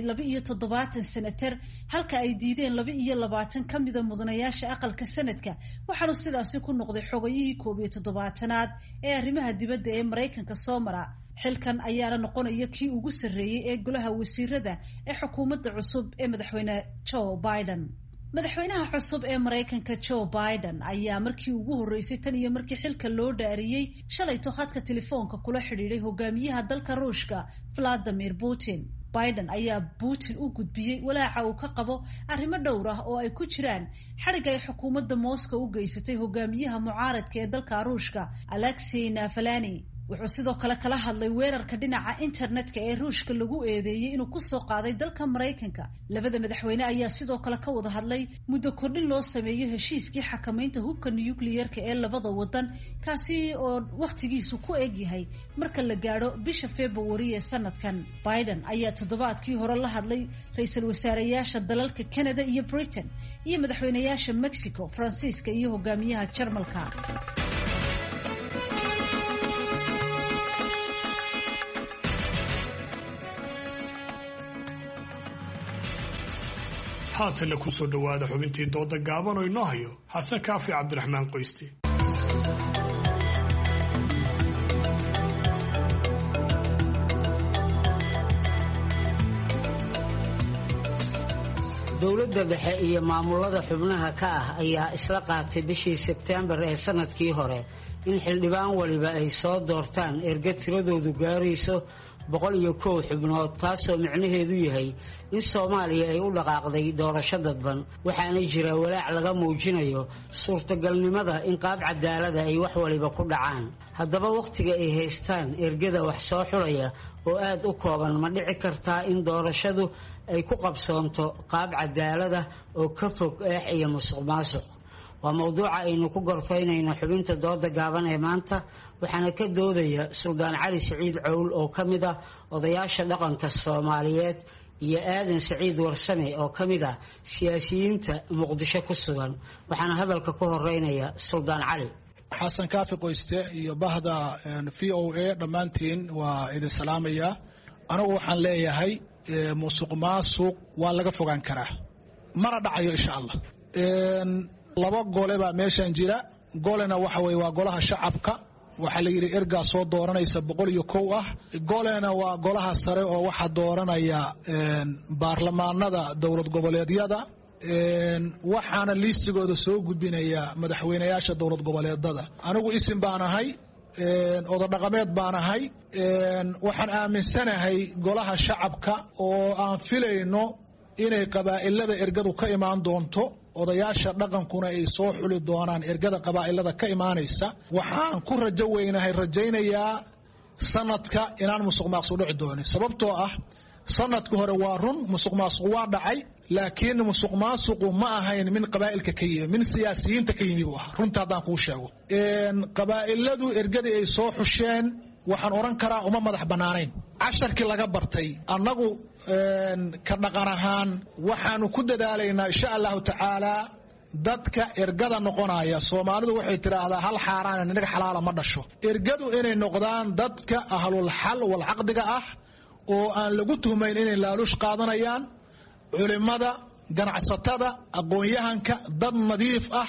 72 senatar halka ay diideen 22 ka mid ah mudanayaasha aqalka sanadka, waxaanu sidaasi ku noqday xogayihii 17aad ee arrimaha dibadda ee Mareykanka soo mara. xilkan ayaana noqonaya kii ugu sarreeyay ee golaha wasiirada ee xukuumadda cusub ee madaxweyne Joe Biden. madaxweynaha cusub ee Mareykanka Joe Biden ayaa markii ugu horeysay tan iyo markii xilka loo dhaariyay shalay khadka telefoonka kula xidhiidhay hogaamiyaha dalka Ruushka Vladimir Putin. Biden ayaa Putin u gudbiyay walaaca uu ka qabo arrimo dhowr ah oo ay ku jiraan xariga ay xukuumadda Moscow u geysatay hogaamiyaha mucaaradka ee dalka Ruushka Alexei Navalny. wuxuu sidoo kale kala hadlay weerarka dhinaca internetka ee Ruushka lagu eedeeyay inuu ku soo qaaday dalka Mareykanka. labada madaxweyne ayaa sidoo kale ka wada hadlay muddo kordhin loo sameeyo heshiiskii xakamaynta hubka nuclear-ka ee labada wadan, kaasi oo waqtigiisu ku eg yahay marka la gaadho bisha February ee sanadkan. Biden ayaa toddobaadkii hore la hadlay ra'iisul wasaareyaasha dalalka Canada iyo Britain iyo madaxweynayaasha Mexico, Faransiiska iyo hogaamiyaha Jarmalka. haatana ku soo dhowaada xubintii dooda gaaban oo inoo hayo xasan kaafi cabdiraxmaan qoyste. dowladda dhexe iyo maamulada xubnaha ka ah ayaa isla qaatay bishii Sebtembar ee sanadkii hore in xildhibaan waliba ay soo doortaan erga tiradoodu gaarayso 101 xubnood, taasoo micnaheedu yahay in Soomaaliya ay u dhaqaaqday doorasho dadban. waxaana jira walaac laga muujinayo suurtagalnimada in qaab cadaalad ah ay wax waliba ku dhacaan. haddaba waqtiga ay haystaan ergada wax soo xulaya oo aad u kooban, ma dhici kartaa in doorashadu ay ku qabsoonto qaab cadaalad ah oo ka fog eex iyo musuqmaasuq? waa mawduuca aynu ku gorfaynayno xubinta dooda gaaban ee maanta, waxaana ka doodaya Suldaan Cali Siciid Cowl oo ka mid ah odayaasha dhaqanka Soomaaliyeed iyo Aadan Siciid Warsame oo ka mid ah siyaasiyiinta Muqdisho ku sugan. waxaana hadalka ku horeynaya Suldaan Cali. xasan kaafi qoyste iyo bahda VOA dhammaantiin waa idin salaamaya anigu waxaan leeyahay musuq maasuq waa laga fogaan karaa mana dhacayo insha Allah laba gole baa meeshan jira golena waxa weeye waa golaha shacabka waxaa la yidhi ergaa soo dooranaysa 101 ah golena waa golaha sare oo waxa dooranaya baarlamaanada dowlad goboleedyada waxaana liistigooda soo gudbinaya madaxweynayaasha dowlad goboleedada anigu isim baan ahay oda dhaqameed baan ahay waxaan aaminsanahay golaha shacabka oo aan filayno inay qabaa'ilada ergadu ka imaan doonto odayaasha dhaqankuna ay soo xuli doonaan ergada qabaa'ilada ka imaanaysa waxaan ku rajaynayaa sanadka inaan musuq maasuq dhici doonin sababtoo ah sanadkii hore waa run musuq maasuq waa dhacay laakiin musuq maasuqu ma ahayn min qabaa'ilka ka yimi min siyaasiyiinta ka yimi buu ahaa runta haddaan kuu sheego qabaa'iladu ergadii ay soo xusheen waxaan oran karaa uma madax bannaanayn casharkii laga bartay annagu ka dhaqan ahaan waxaanu ku dadaalaynaa insha allahu tacaala dadka ergada noqonaya soomaalidu waxay tidhaahdaa hal xaaraan inaga xalaala ma dhasho ergadu inay noqdaan dadka ahlul xal wal caqdiga ah oo aan lagu tuhmayn inay laaluush qaadanayaan culimada ganacsatada aqoon-yahanka dad nadiif ah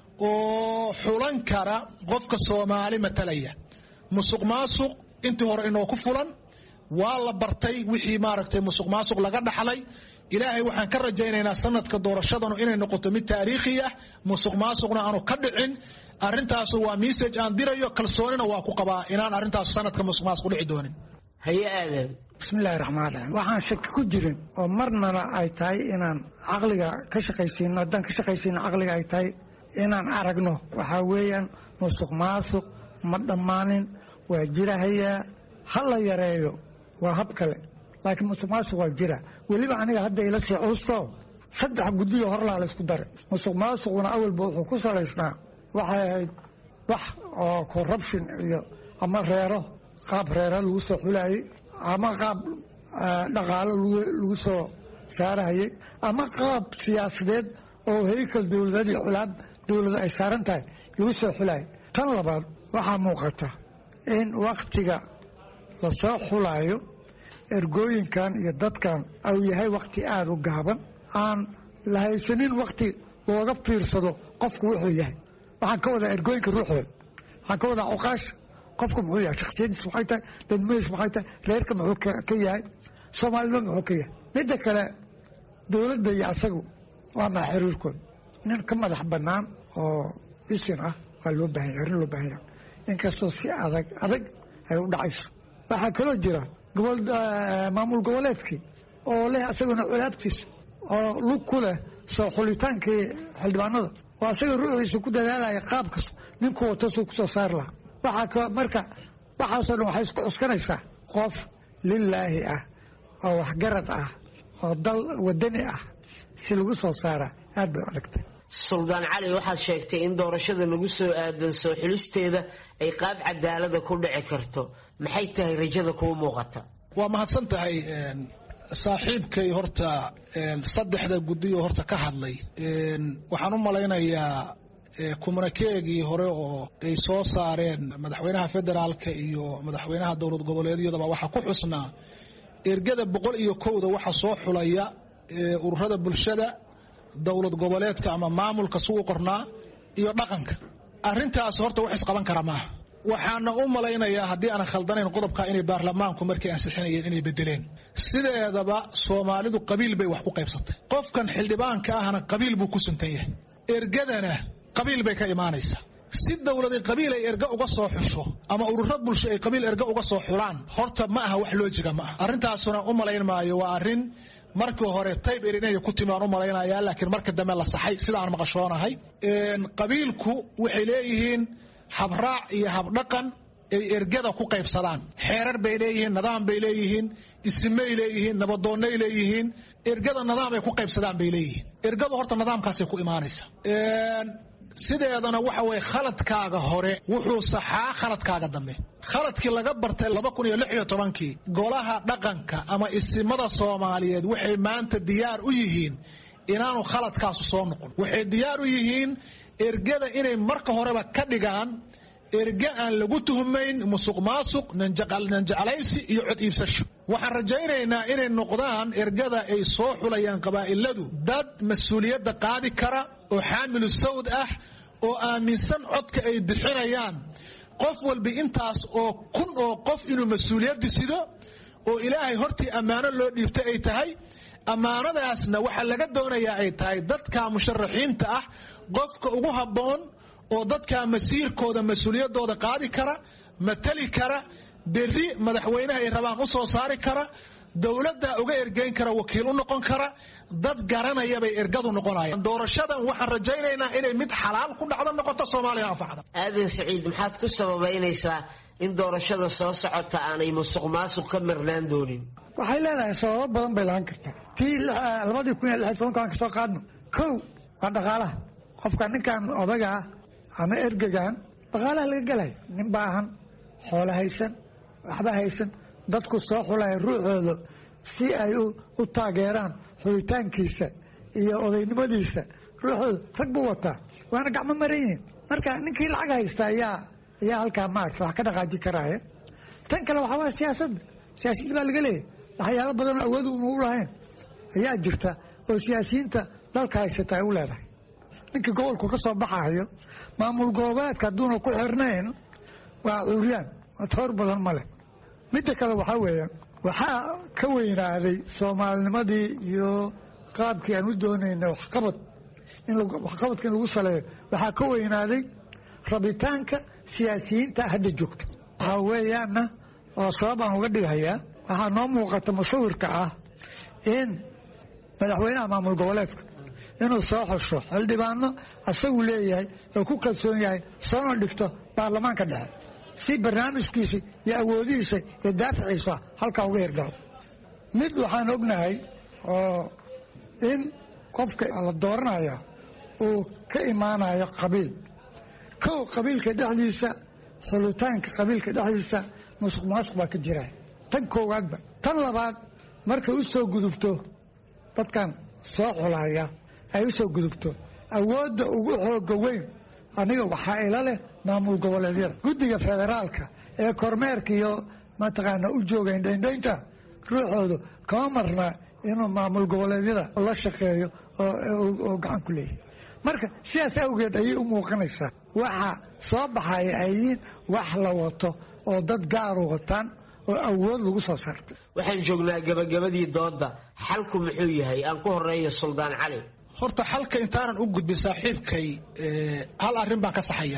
oo xulan kara qofka Soomaali matalaya musuq maasuq intii hore inoo ku fulan waa la bartay wixii maaragtay musuq maasuq laga dhaxlay ilaahay waxaan ka rajaynaynaa sanadka doorashadanu inay noqoto mid taariikhi ah musuq maasuqna aanu ka dhicin arintaas waa message aan dirayo kalsoonina waa ku qabaa inaan arintaas sanadka musuq maasuq dhici doonin haye aadan bismillaahi raxmaani raxiim waxaan shaki ku jirin oo marnana ay tahay inaan caqliga ka shaqaysiino haddaan ka shaqaysiino caqliga ay tahay inaan aragno waxaa weeyaan musuq maasuq ma dhammaanin waa jirahayaa ha la yareeyo waa hab kale laakiin musuq maasuq waa jira weliba aniga hadda ila sii culusto 3 guddiyo horlaa la isku daray musuq maasuquna awalba wuxuu ku salaysnaa waxay ahayd wax oo corruption iyo ama reero qaab reero lagu soo xulayay ama qaab dhaqaalo lagu soo saarayay ama qaab siyaasadeed oo heykal dowladeed iyo culaab dowladda ay saaran tahay lagu soo xulayay tan labaad waxaa muuqata in wakhtiga la soo xulayo ergooyinkan iyo dadkan uu yahay wakhti aada u gaaban aan la haysanin wakhti looga fiirsado qofku wuxuu yahay waxaan ka wadaa ergooyinka ruuxooda waxaan ka wadaa cuqaasha qofku muxuu yahay shakhsiyadiis maxay tahay dadmadiis maxay tahay reerka muxuu ka yahay soomaalida muxuu ka yahay midda kale dowladda iyo asagu waa maa xiriirkooda nin ka madax bannaan oo isin ah waa loo baahan yahay arrin loo baahan yahay inkastoo si adag ay u dhacayso waxaa kaloo jira maamul goboleedkii oo leh asaguna culaabtiisa oo lug ku leh soo xulitaankii xildhibaanada oo asaga ruuxiisa ku dadaalaya qaabkas ninkuu watasuu ku soo saari lahaa waxaa marka waxaasoo dhan waxay isku cuskanaysaa qof lilaahi ah oo waxgarad ah oo dal wadani ah si lagu soo saara aad bay u adagtay suldaan cali waxaad sheegtay in doorashada lagu soo aadan soo xulisteeda ay qaab cadaalada ku dhici karto maxay tahay rajada kuu muuqata waa mahadsan tahay saaxiibkay horta 3 guddiyo horta ka hadlay waxaan u malaynayaa kumanakeegii hore oo ay soo saareen madaxweynaha federaalka iyo madaxweynaha dowlad goboleedyadaba waxaa ku xusnaa ergada 101 waxa soo xulaya ururada bulshada dowlad goboleedka ama maamulka suu qornaa iyo dhaqanka arintaas horta wax isqaban kara maaha waxaana u malaynayaa haddii aan khaldanayn qodobka inay baarlamaanku markay ansixinayeen inay bedeleen sideedaba Soomaalidu qabiil bay wax ku qaybsatay qofkan xildhibaanka ahna qabiil buu ku suntan yahay ergadana qabiil bay ka imaanaysaa si dowladda qabiil ay erga uga soo xusho ama ururada bulsho ay qabiil erga uga soo xulaan horta ma aha wax loo jiga ma aha arintaasuna u malayn maayo waa arin markii hore tayb erinay ku timaan u malaynaya laakiin marka dambe la saxay sida aan maqashoonahay qabiilku waxay leeyihiin habraac iyo habdhaqan ay ergada ku qaybsadaan xeerar bay leeyihiin nidaam bay leeyihiin ismay leeyihiin nabadoonnay leeyihiin ergada nidaam ay ku qaybsadaan bay leeyihiin ergadu horta nidaamkaasay ku imaanaysa sideedana waxa way khaladkaaga hore wuxuu saxaa khaladkaaga dambe khaladkii laga bartay 2016 golaha dhaqanka ama isimada Soomaaliyeed waxay maanta diyaar u yihiin inaanu khaladkaas soo noqon waxay diyaar u yihiin ergada inay marka horeba ka dhigaan erge aan lagu tuhmayn musuq maasuq nanjeclaysi iyo cod iibsasho waxaan rajaynaynaa inay noqdaan ergada ay soo xulayaan qabaa'iladu dad mas-uuliyadda qaadi kara oo xaamilu sawd ah oo aaminsan codka ay bixinayaan qof walba intaas oo kun oo qof inuu mas-uuliyaddi sido oo ilaahay hortii ammaano loo dhiibtay ay tahay ammaanadaasna waxaa laga doonayaa ay tahay dadka musharaxiinta ah qofka ugu habboon oo dadka masiirkooda mas-uuliyaddooda qaadi kara matali kara berri madaxweynaha ay rabaan u soo saari kara dowladda uga ergeyn kara wakiil u noqon kara dad garanaya bay ergadu noqonayaan doorashadan waxaan rajaynaynaa inay mid xalaal ku dhacdo noqoto Soomaaliya anfacda aadan Saciid maxaad ku sababaynaysaa in doorashada soo socota aanay musuq maasuq ka marnaan doonin waxay leedahay sababo badan bay lahan kartaa tii 2016 ka soo qaadno kow waa dhaqaalaha qofka ninkan odaga ama ergagan dhaqaalaha laga galay nin baahan xoolo haysan waxba haysan dadku soo xulay ruuxooda si ay u taageeraan xulitaankiisa iyo odaynimadiisa ruuxooda rag buu wataa waana gacmo maran yihiin marka ninkii lacag haysta ayaa halkaa maarta wax ka dhaqaaji karaya tan kale waxaa waa siyaasadda baa laga leeyahay waxyaalo badan oo awood u lahayn ayaa jirta oo siyaasiyiinta dalka haysata ay u leedahay ninkii gobolku ka soo baxayo maamul goboleedka hadduuna ku xirnayn waa curyaan toor badan ma leh midda kale waxaa weeye waxaa ka weynaaday soomaalinimadii iyo qaabkii aan u doonayna waxqabadka in lagu saleeyo waxaa ka weynaaday rabitaanka siyaasiyiinta hadda joogta waxaa weeyaanna oo sabab aan uga dhigayaa waxaa noo muuqata musawirka ah in madaxweynaha maamul goboleedka inuu soo xusho xildhibaano asagu leeyahay oo ku kalsoon yahay soona dhigto baarlamaanka dhexe si barnaamijkiisa iyo awoodihiisa iyo daaficiisa halkaa uga hirgalo mid waxaan ognahay oo in qofka la dooranaya uu ka imaanayo qabiil kow qabiilka dhexdiisa xulitaanka qabiilka dhexdiisa musuq maasuq baa ka jira tan koowaadba tan labaad markay u soo gudubto dadkan soo xulaya ay u soo gudubto awoodda ugu xooga weyn aniga waxaa ila leh maamul goboleedyada guddiga federaalka ee kormeerka iyo mataqaana u joogayn dhayndaynta ruuxooda kama marna inuu maamul goboleedyada la shaqeeyo oo gacan ku leeyahay marka sidaas awgeed ayay u muuqanaysaa waxa soo baxaya ay yihiin wax la wato oo dad gaaru wataan oo awood lagu soo saartay waxaan joognaa gabagabadii dooda xalku muxuu yahay aan ku horeeyo Suldaan Cali horta xalka intaanan u gudbin saaxiibkay hal arrin baan ka saxaya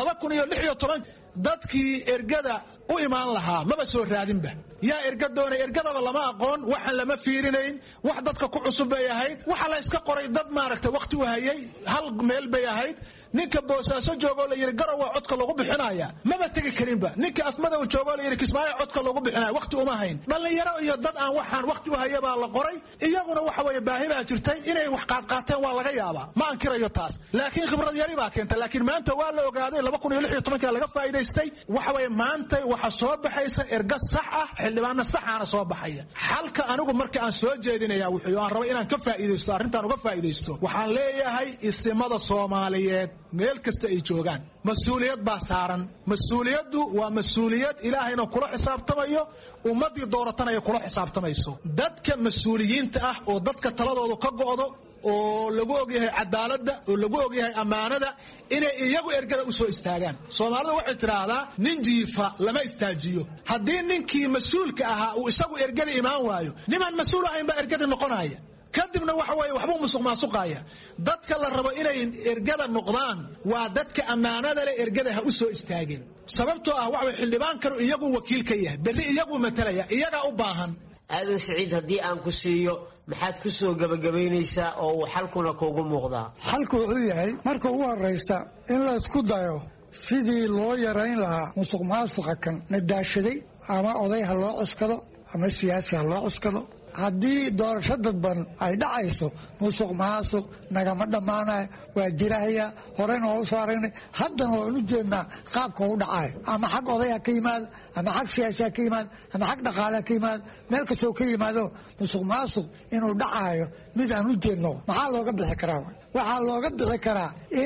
2016 dadkii ergada u imaan lahaa maba soo raadinba yaa erga doonay ergadaba lama aqoon waxaan lama fiirinayn wax dadka ku cusub bay ahayd waxa la iska qoray dad maaragtay waqti u hayay hal meel bay ahayd ninka boosaaso joogo la yiri garow waa codka lagu bixinaya maba tagi karinba ninka afmadow joogo la yiri kismaayo codka lagu bixinaya waqti uma hayn dhalinyaro iyo dad aan waxaan waqti u hayay baa la qoray iyaguna waxa way baahi baa jirtay inay wax qaateen waa laga yaabaa ma ankirayo taas laakiin khibrad yari baa keentay laakiin maanta waa la ogaaday 2016 laga faa'iideystay waxa way maanta waxa soo baxaysa erga sax ah xildhibaano sax ah soo baxaya xalka anigu marka aan soo jeedinaya wuxuu aan rabaa inaan ka faa'iideysto arrintan uga faa'iideysto waxaan leeyahay ismada Soomaaliyeed meel kasta ay joogaan mas'uuliyad baa saaran mas'uuliyadu waa mas'uuliyad ilaahayna kula xisaabtamayo ummadii dooratana ay kula xisaabtamayso dadka mas'uuliyiinta ah oo dadka taladoodu ka go'do oo lagu ogyahay cadaaladda oo lagu ogyahay amaanada inay iyagu ergada u soo istaagaan Soomaalidu waxay tiraahdaa nin jiifa lama istaajiyo haddii ninkii mas'uulka ahaa uu isagu ergada imaan waayo niman mas'uul ahayn baa ergada noqonaya kadibna waxa way waxba musuq maasuqaya dadka la rabo inay ergada noqdaan waa dadka amaanada leh ergada ha u soo istaageen sababtoo ah waxa xildhibaan karo iyagu wakiil ka yahay bari iyagu matalaya iyaga u baahan aadan Saciid haddii aan ku siiyo maxaad ku soo gabagabaynaysaa oo uu xalkuna kuugu muuqdaa xalku wuxuu yahay marka ugu horeysa in la isku dayo sidii loo yarayn lahaa musuq maasuqa kan nadaashaday ama oday ha loo cuskado ama siyaasi ha loo cuskado haddii doorasho dadban ay dhacayso musuq maasuq nagama dhammaanayo waa jirahaya horena waa u soo aragnay haddana waan u jeednaa qaabka u dhacayo ama xag odaya ka yimaado ama xag siyaasiya ka yimaado ama xag dhaqaaleha ka yimaado meel kastoo ka yimaado musuq maasuq inuu dhacayo mid aan u jeedno maxaa looga bixi karaa waxaa looga bixi karaa in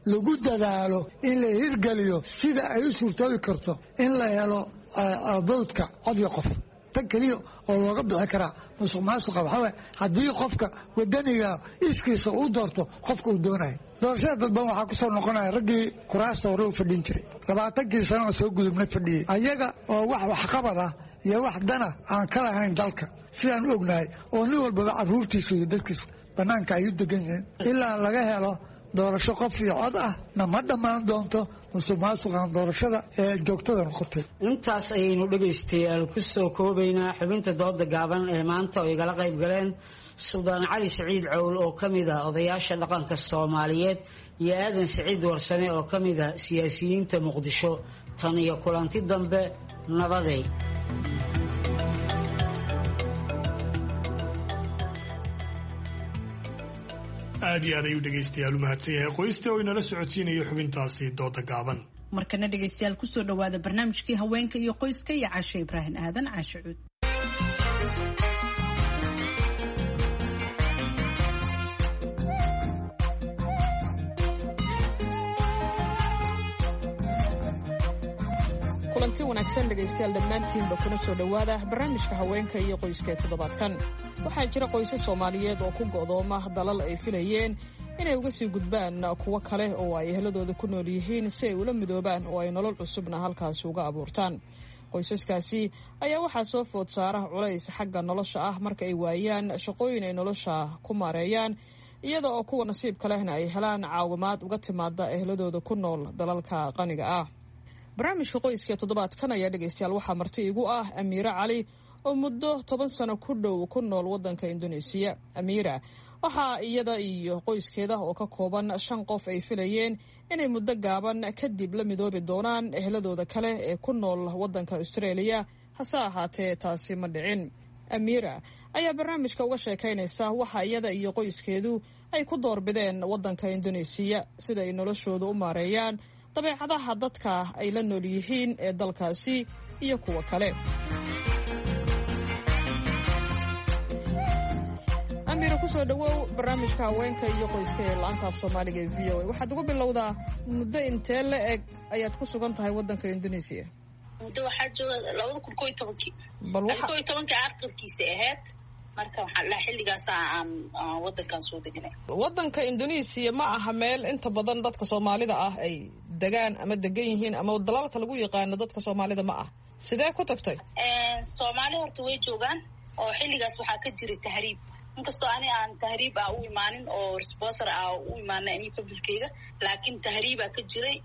lagu dadaalo in la hirgeliyo sida ay u suurtoobi karto in la helo bawdka cod iyo qof tan keliya oo looga bixi karaa musuq maasuqa waxaa haddii qofka wadaniga iskiisa uu doorto qofka uu doonayo doorashada dadban waxaa kusoo noqonaya raggii kuraasta hore u fadhin jiray 20 sano oo soo gudubna fadhiyey ayaga oo waxqabad ah iyo wax dana aan ka lahayn dalka sidaan u ognahay oo nin walbaba caruurtiisa iyo dadkiisa banaanka ay u degan yihiin ilaa laga helo doorasho qof iyo cod ah nama dhammaan doonto musuq maasuqan doorashada ee joogtada noqotay. intaas ayaynu dhegaystayaal ku soo koobaynaa xubinta dooda gaaban ee maanta oo igala qayb galeen Suldaan Cali Saciid Cawl oo ka mid ah odayaasha dhaqanka Soomaaliyeed iyo Aadan Saciid Warsame oo ka mid ah siyaasiyiinta Muqdisho. tan iyo kulanti dambe nabaday. aad iyo aad ayuu dhegaystayaal u mahadsan yahay qoysta oo inala socodsiinayo xubintaasi dooda gaaban. markana dhegaystayaal kusoo dhawaada barnaamijkii haweenka iyo qoyska iyo Caashe Ibraahin Aadan Caashe Cuud. kulanti wanaagsan dhegaystayaal dhammaantiinba kuna soo dhowaada barnaamijka haweenka iyo qoyska ee toddobaadkan. waxaa jira qoysas Soomaaliyeed oo ku go'dooma dalal ay filayeen inay uga sii gudbaan kuwa kale oo ay ehladooda ku nool yihiin si ay ula midoobaan oo ay nolol cusubna halkaasi uga abuurtaan. qoysaskaasi ayaa waxaa soo food saara culays xagga nolosha ah marka ay waayaan shaqooyin ay nolosha ku maareeyaan, iyada oo kuwa nasiibka lehna ay helaan caawimaad uga timaada ehladooda ku nool dalalka qaniga ah. barnaamijka qoyska ee toddobaadkan ayaa dhegaystayaal waxaa marti igu ah Amiira Cali oo muddo 10 sano ku dhow ku nool waddanka Indonesia. Amiira waxaa iyada iyo qoyskeeda oo ka kooban 5 qof ay filayeen inay muddo gaaban kadib la midoobi doonaan ehladooda kale ee ku nool waddanka Australia, hase ahaatee taasi ma dhicin. Amiira ayaa barnaamijka uga sheekaynaysa waxa iyada iyo qoyskeedu ay ku doorbideen waddanka Indonesia sida ay noloshooda u maareeyaan, dabeecadaha dadka ay la nool yihiin ee dalkaasi iyo kuwa kale. Amiira ku soo dhawow barnaamijka haweenka iyo qoyska ee laanta af Soomaaliga ee VOA. waxaad ugu bilowdaa muddo intee la eg ayaad ku sugan tahay waddanka Indonesia? muddo waxaa jooga 2011 aakhirkiisa ahayd. marka waxaan la xilligaas aan waddankan soo deganay. waddanka Indonesia ma aha meel inta badan dadka Soomaalida ah ay degaan ama degan yihiin ama dalalka lagu yaqaan dadka Soomaalida ma ah. sidee ku tagtay? Soomaali horta way joogaan oo xilligaas waxaa ka jiray tahriib. inkastoo aan tahriib u imaanin oo sponsor u imaanin publikeyga, laakiin tahriib ka jiray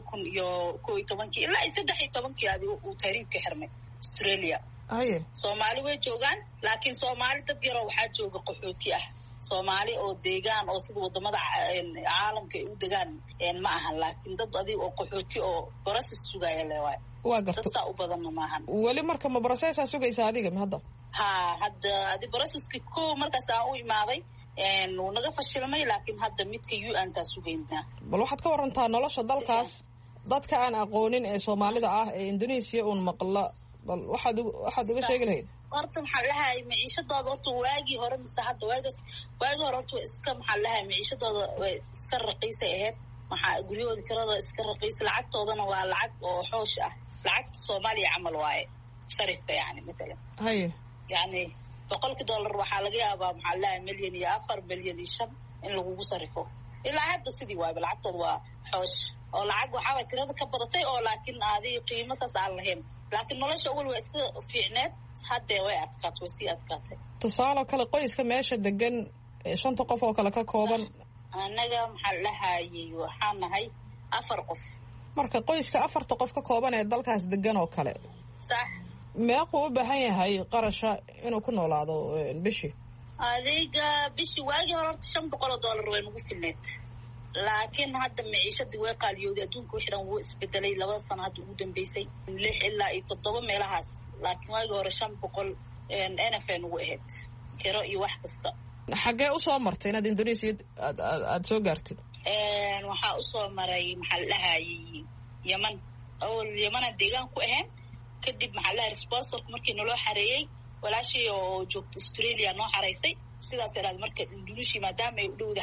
2011 ilaa 13 uu tahriib ka xirmay Australia. Soomaali way joogaan, laakiin Soomaali dad yar oo waxaa jooga qaxooti ah. Soomaali oo deegaan oo sida wadamada caalamka ay u degaan ma ahan, laakiin dad adiga oo qaxooti oo process sugaya leeyahay. waa garto. dad saa u badan ma ahan. wali marka ma process sugaysa adiga ma hadda? hadda processki ko markaas aan u imaaday uu naga fashilmay, laakiin hadda midka UN ta sugaynaa. bal waxaad ka warantaa nolosha dalkaas dadka aan aqoonin ee Soomaalida ah ee Indonesia uun maqla, bal waxaad uga sheegi lahayd? horta maxaa lahaay maciishadooda horta waagii hore mise hadda waagii hore horta iska maxaa lahaay maciishadooda way iska raqiisay ahayd. maxaa guryahooda kirada iska raqiis, lacagtoodana waa lacag oo xoosh ah, lacagta Soomaaliya camal waaye sarifka yani mesela. yani $100 waxaa laga yaabaa maxaa lahaay milyan iyo 4 milyan iyo 5 in lagugu sarifo. ilaa hadda sidii waay lacagtooda waa xoosh oo lacag waxaa kirada ka badatay oo laakiin aadi qiimo saas aan lahayn, laakiin nolosha ugu way iska fiicneed. hadda way adkaatay, way sii adkaatay. tusaale kale qoyska meesha degan 5 qof oo kale ka kooban. anaga maxaa lahaayay waxaan nahay 4 qof. marka qoyska 4 qof ka kooban ee dalkaas degan oo kale sax meequu u baahan yahay qarasha inuu ku noolaado bishii? adiga bishii waagii hore $500 way nagu filneed, laakiin hadda maciishadii way qaaliyooday. adduunka wixii dhan wuu isbedelay 2 sano hadda ugu dambeysay 6 ilaa 7 meelahaas, laakiin waagii hore 500 NFA nagu ahayd kiro iyo wax kasta. xagee u soo martay inaad Indonesia aad soo gaartid? waxaa u soo maray maxaa la dhahayay Yemen. Yemen deegaan ku ahayn, kadib maxaa la sponsorku markii naloo xareeyay walaashii oo joogta Australia noo xareysay. sidaas yaraad marka Indonesia maadaama ay u dhowdahay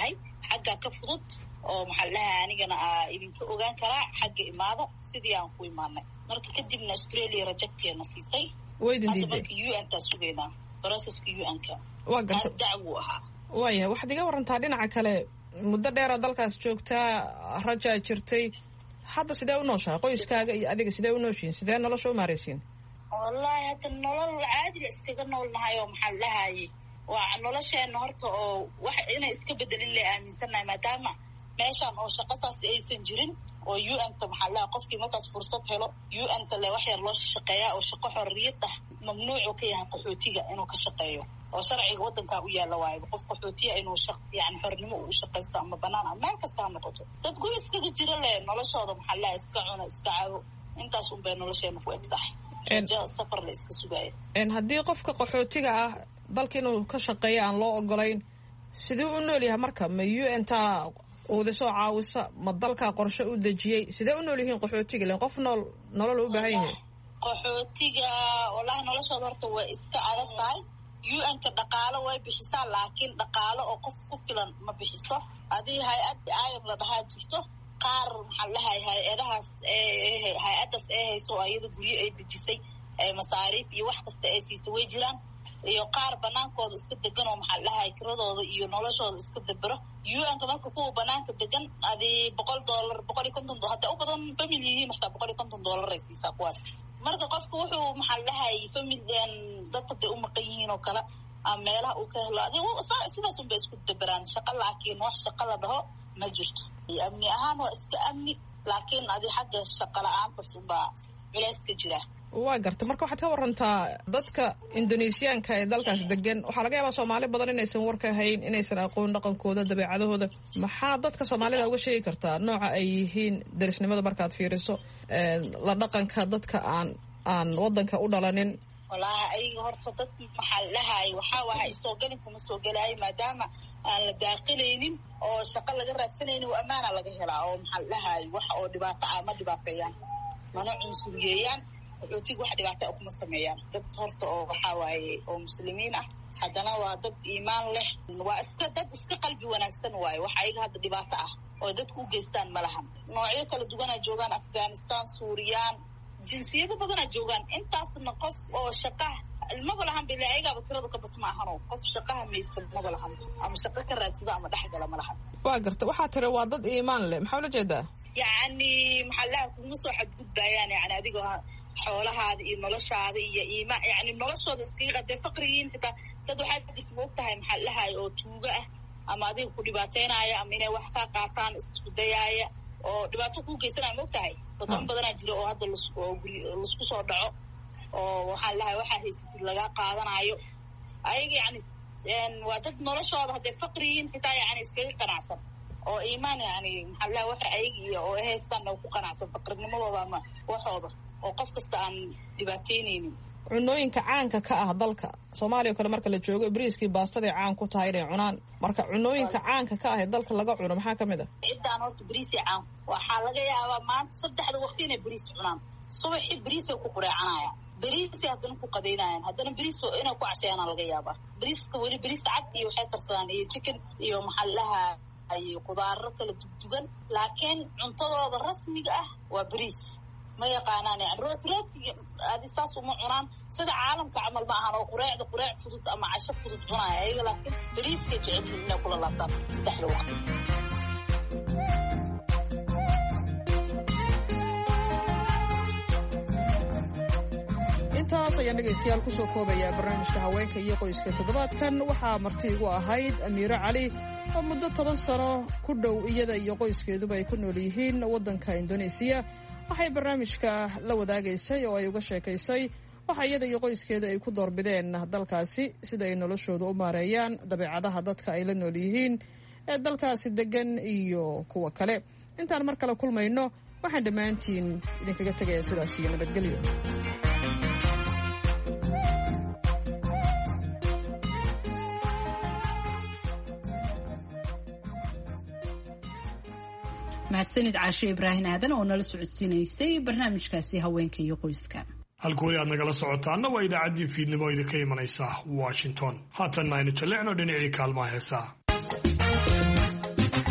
xagga ka fudud oo maxaa lahaa anigana idinka ogaan karaa xagga imaada sidii aan ku imaanay marka kadibna Australia rajadkeena siisay waydin diiday UN-ta sugeynaa processka UN-ka waa garta dacwo ahaa waayahay waxaad iga warantaa dhinaca kale muddo dheer oo dalkaas joogtaa rajaa jirtay hadda sidee u nooshahay qoyskaaga iyo adiga sidee u nooshiin sidee nolosha u maaraysiin wallahi hadda nolol caadi iskaga noolnahay oo maxaa lahaayay waa nolosheena horta oo wax inay iska bedelin la aaminsanahay maadaama meeshaan oo shaqo saas aysan jirin oo UN-ta maxaa lahaa qofkii markaas fursad helo UN-ta le wax yar loo shaqeeyaa oo shaqo xorriyad ah mamnuuc ka yahay qaxootiga inuu ka shaqeeyo oo sharciga waddanka u yaala waayo qof qaxootiga inuu yani xornimo u shaqeysto ama banaan ama meel kasta ha noqoto dad guri iskaga jira le noloshooda maxaa lahaa iska cuna iska cabo intaas un bay nolosheena ku eg tahay safar la iska sugaayo haddii qofka qaxootiga ah dalka inuu ka shaqeeyo aan loo ogolayn siduu u nool yahay marka ma UN-ta uudisoo caawisa ma dalkaa qorshe u dejiyey sidee u nool yihiin qaxootiga len qof nolol u baahan yahay qaxootiga wallahi noloshooda horta way iska adag tahay UN-ka dhaqaalo way bixisaa laakiin dhaqaalo oo qof ku filan ma bixiso haddii hay-ad ayam la dhahaa jirto qaar maxaa lahay hay-adahaas hay-addaas ee hayso oo iyada guryo ay dejisay masaariif iyo wax kasta ay siisa way jiraan iyo qaar banaankooda iska degan oo maxaa lahay kiradooda iyo noloshooda iska dabero UN-ka marka kuwa banaanka degan adii $100 $150 hadda u badan family yihiin xataa $150 ay siisaa kuwaas marka qofka wuxuu maxaa lahay familigan dadka day u maqan yihiin oo kale ama meelaha uu ka helo adii sidaas unbay isku daberaan shaqo laakiin wax shaqo la dhaho ma jirto amni ahaan waa iska amni laakiin adii xagga shaqo la-aantas unbaa culays ka jira waa garta marka waxaad ka warantaa dadka indonesiyaanka ee dalkaas degan waxaa laga yaabaa Soomaali badan inaysan war ka hayn inaysan aqoon dhaqankooda dabeecadahooda maxaa dadka Soomaalida uga sheegi kartaa nooca ay yihiin darisnimada markaad fiiriso la dhaqanka dadka aan wadanka u dhalanin wallahi ayaga horta dad maxaa lahaay waxa soo galin kuma soo galay maadaama aan la daaqileynin oo shaqo laga raadsanaynin oo amaana laga helaa oo maxaa lahaay wax oo dhibaato ama dhibaateeyaan mana cunsuriyaan qaxootiga wax dhibaato ah kuma sameeyaan dad horta oo waxa waaye oo muslimiin ah haddana waa dad iimaan leh waa dad iska qalbi wanaagsan waaye wax ayaga hadda dhibaato ah oo dadku u geystaan ma lahan noocyo kala duwanaa joogaan Afghanistan Suuriyan jinsiyado badanaa joogaan intaasna qof oo shaqaha maba lahan bilaa ayagaaba tirada ka batma ahano qof shaqaha maysan maba lahan ama shaqo ka raadsada ama dhexgala ma lahan waa garta waxaa tiri waa dad iimaan leh maxaa ula jeedaa yacni maxaa laha kuma soo xadgudbayaan yani adigoo xoolahaada iyo noloshaada iyo iimaan yani noloshooda iskaga qadee faqriyiin xitaa dad waxaa jirta ma og tahay maxaa lahay oo tuuga ah ama adiga ku dhibaateynaya ama inay wax kaa qaataan isku dayaaya oo dhibaato kuu geysanaya ma og tahay wadan badanaa jira oo hadda lasku soo dhaco oo waxaa lahay waxaa haysatid lagaa qaadanayo ayaga yani waa dad noloshooda hadday faqriyiin xitaa yani iskaga qanacsan oo iimaan yani maxaa lahay waxa ayaga iyo oo haystaan ku qanacsan faqrinimadooda ama waxooda oo qof kasta aan dhibaateyneynin cunooyinka caanka ka ah dalka Soomaaliya kale marka la joogo bariiskii baastadii caan ku tahay inay cunaan marka cunooyinka caanka ka ah ee dalka laga cuno maxaa kamid ah cidaan horta bariis caan waxaa laga yaabaa maanta saddexda waqti inay bariis cunaan subaxii bariis ku qureecanaya bariis haddana ku qadeynayaan haddana bariis inay ku casheeyaan laga yaabaa bariiska weli bariis cad iyo waxay tarsadaan iyo chicken iyo maxallaha ay qudaaro kala duwan laakiin cuntadooda rasmiga ah waa bariis ma yaqaanaan yani rooti adi saas uma cunaan sida caalamka camal ma ahan oo qureec fudud ama casho fudud cunaya ayaga laakiin bariiskay jecelyihiin inay kula laabtaan saddexda waqti intaas ayaan dhegaystayaal kusoo koobayaa barnaamijka haweenka iyo qoyska toddobaadkan waxaa marti igu ahayd Amiiro Cali oo muddo 10 sano ku dhow iyada iyo qoyskeeduba ay ku nool yihiin waddanka Indonesia waxay barnaamijka la wadaagaysay oo ay uga sheekaysay waxa iyada iyo qoyskeeda ay ku doorbideen dalkaasi sida ay noloshooda u maareeyaan dabeecadaha dadka ay la nool yihiin ee dalkaasi degan iyo kuwa kale intaan mar kale kulmayno waxaan dhammaantiin idinkaga tegayaa sidaas iyo nabadgelyo mahadsanid caashe ibraahin aadan oo nala socodsiinaysay barnaamijkaasi haweenka iyo qoyska halka weli aad nagala socotaana waa idaacaddii fiidnimo idinka imanaysa Washington haatanna aynu jalleecno dhinacii kaalmaha heesaha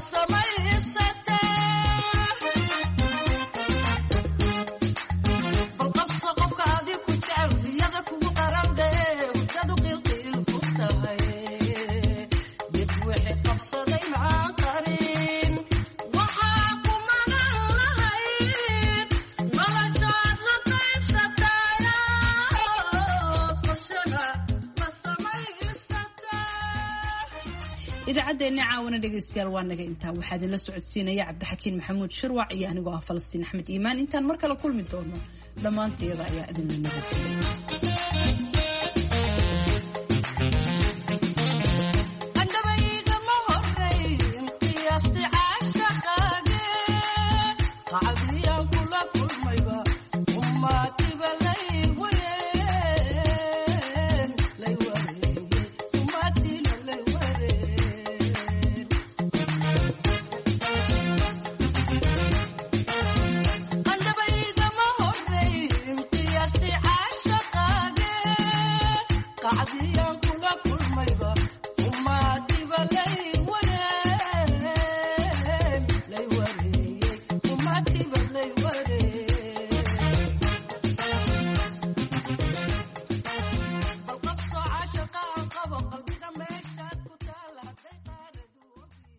idaacaddeena caawana dhegaystayaal waa naga intaa waxaa idinla socodsiinaya cabdixakiin maxamuud shirwac iyo anigoo ah falastiin axmed iimaan intaan mar kale kulmi doono dhammaanteeda ayaa idinla nabadgelya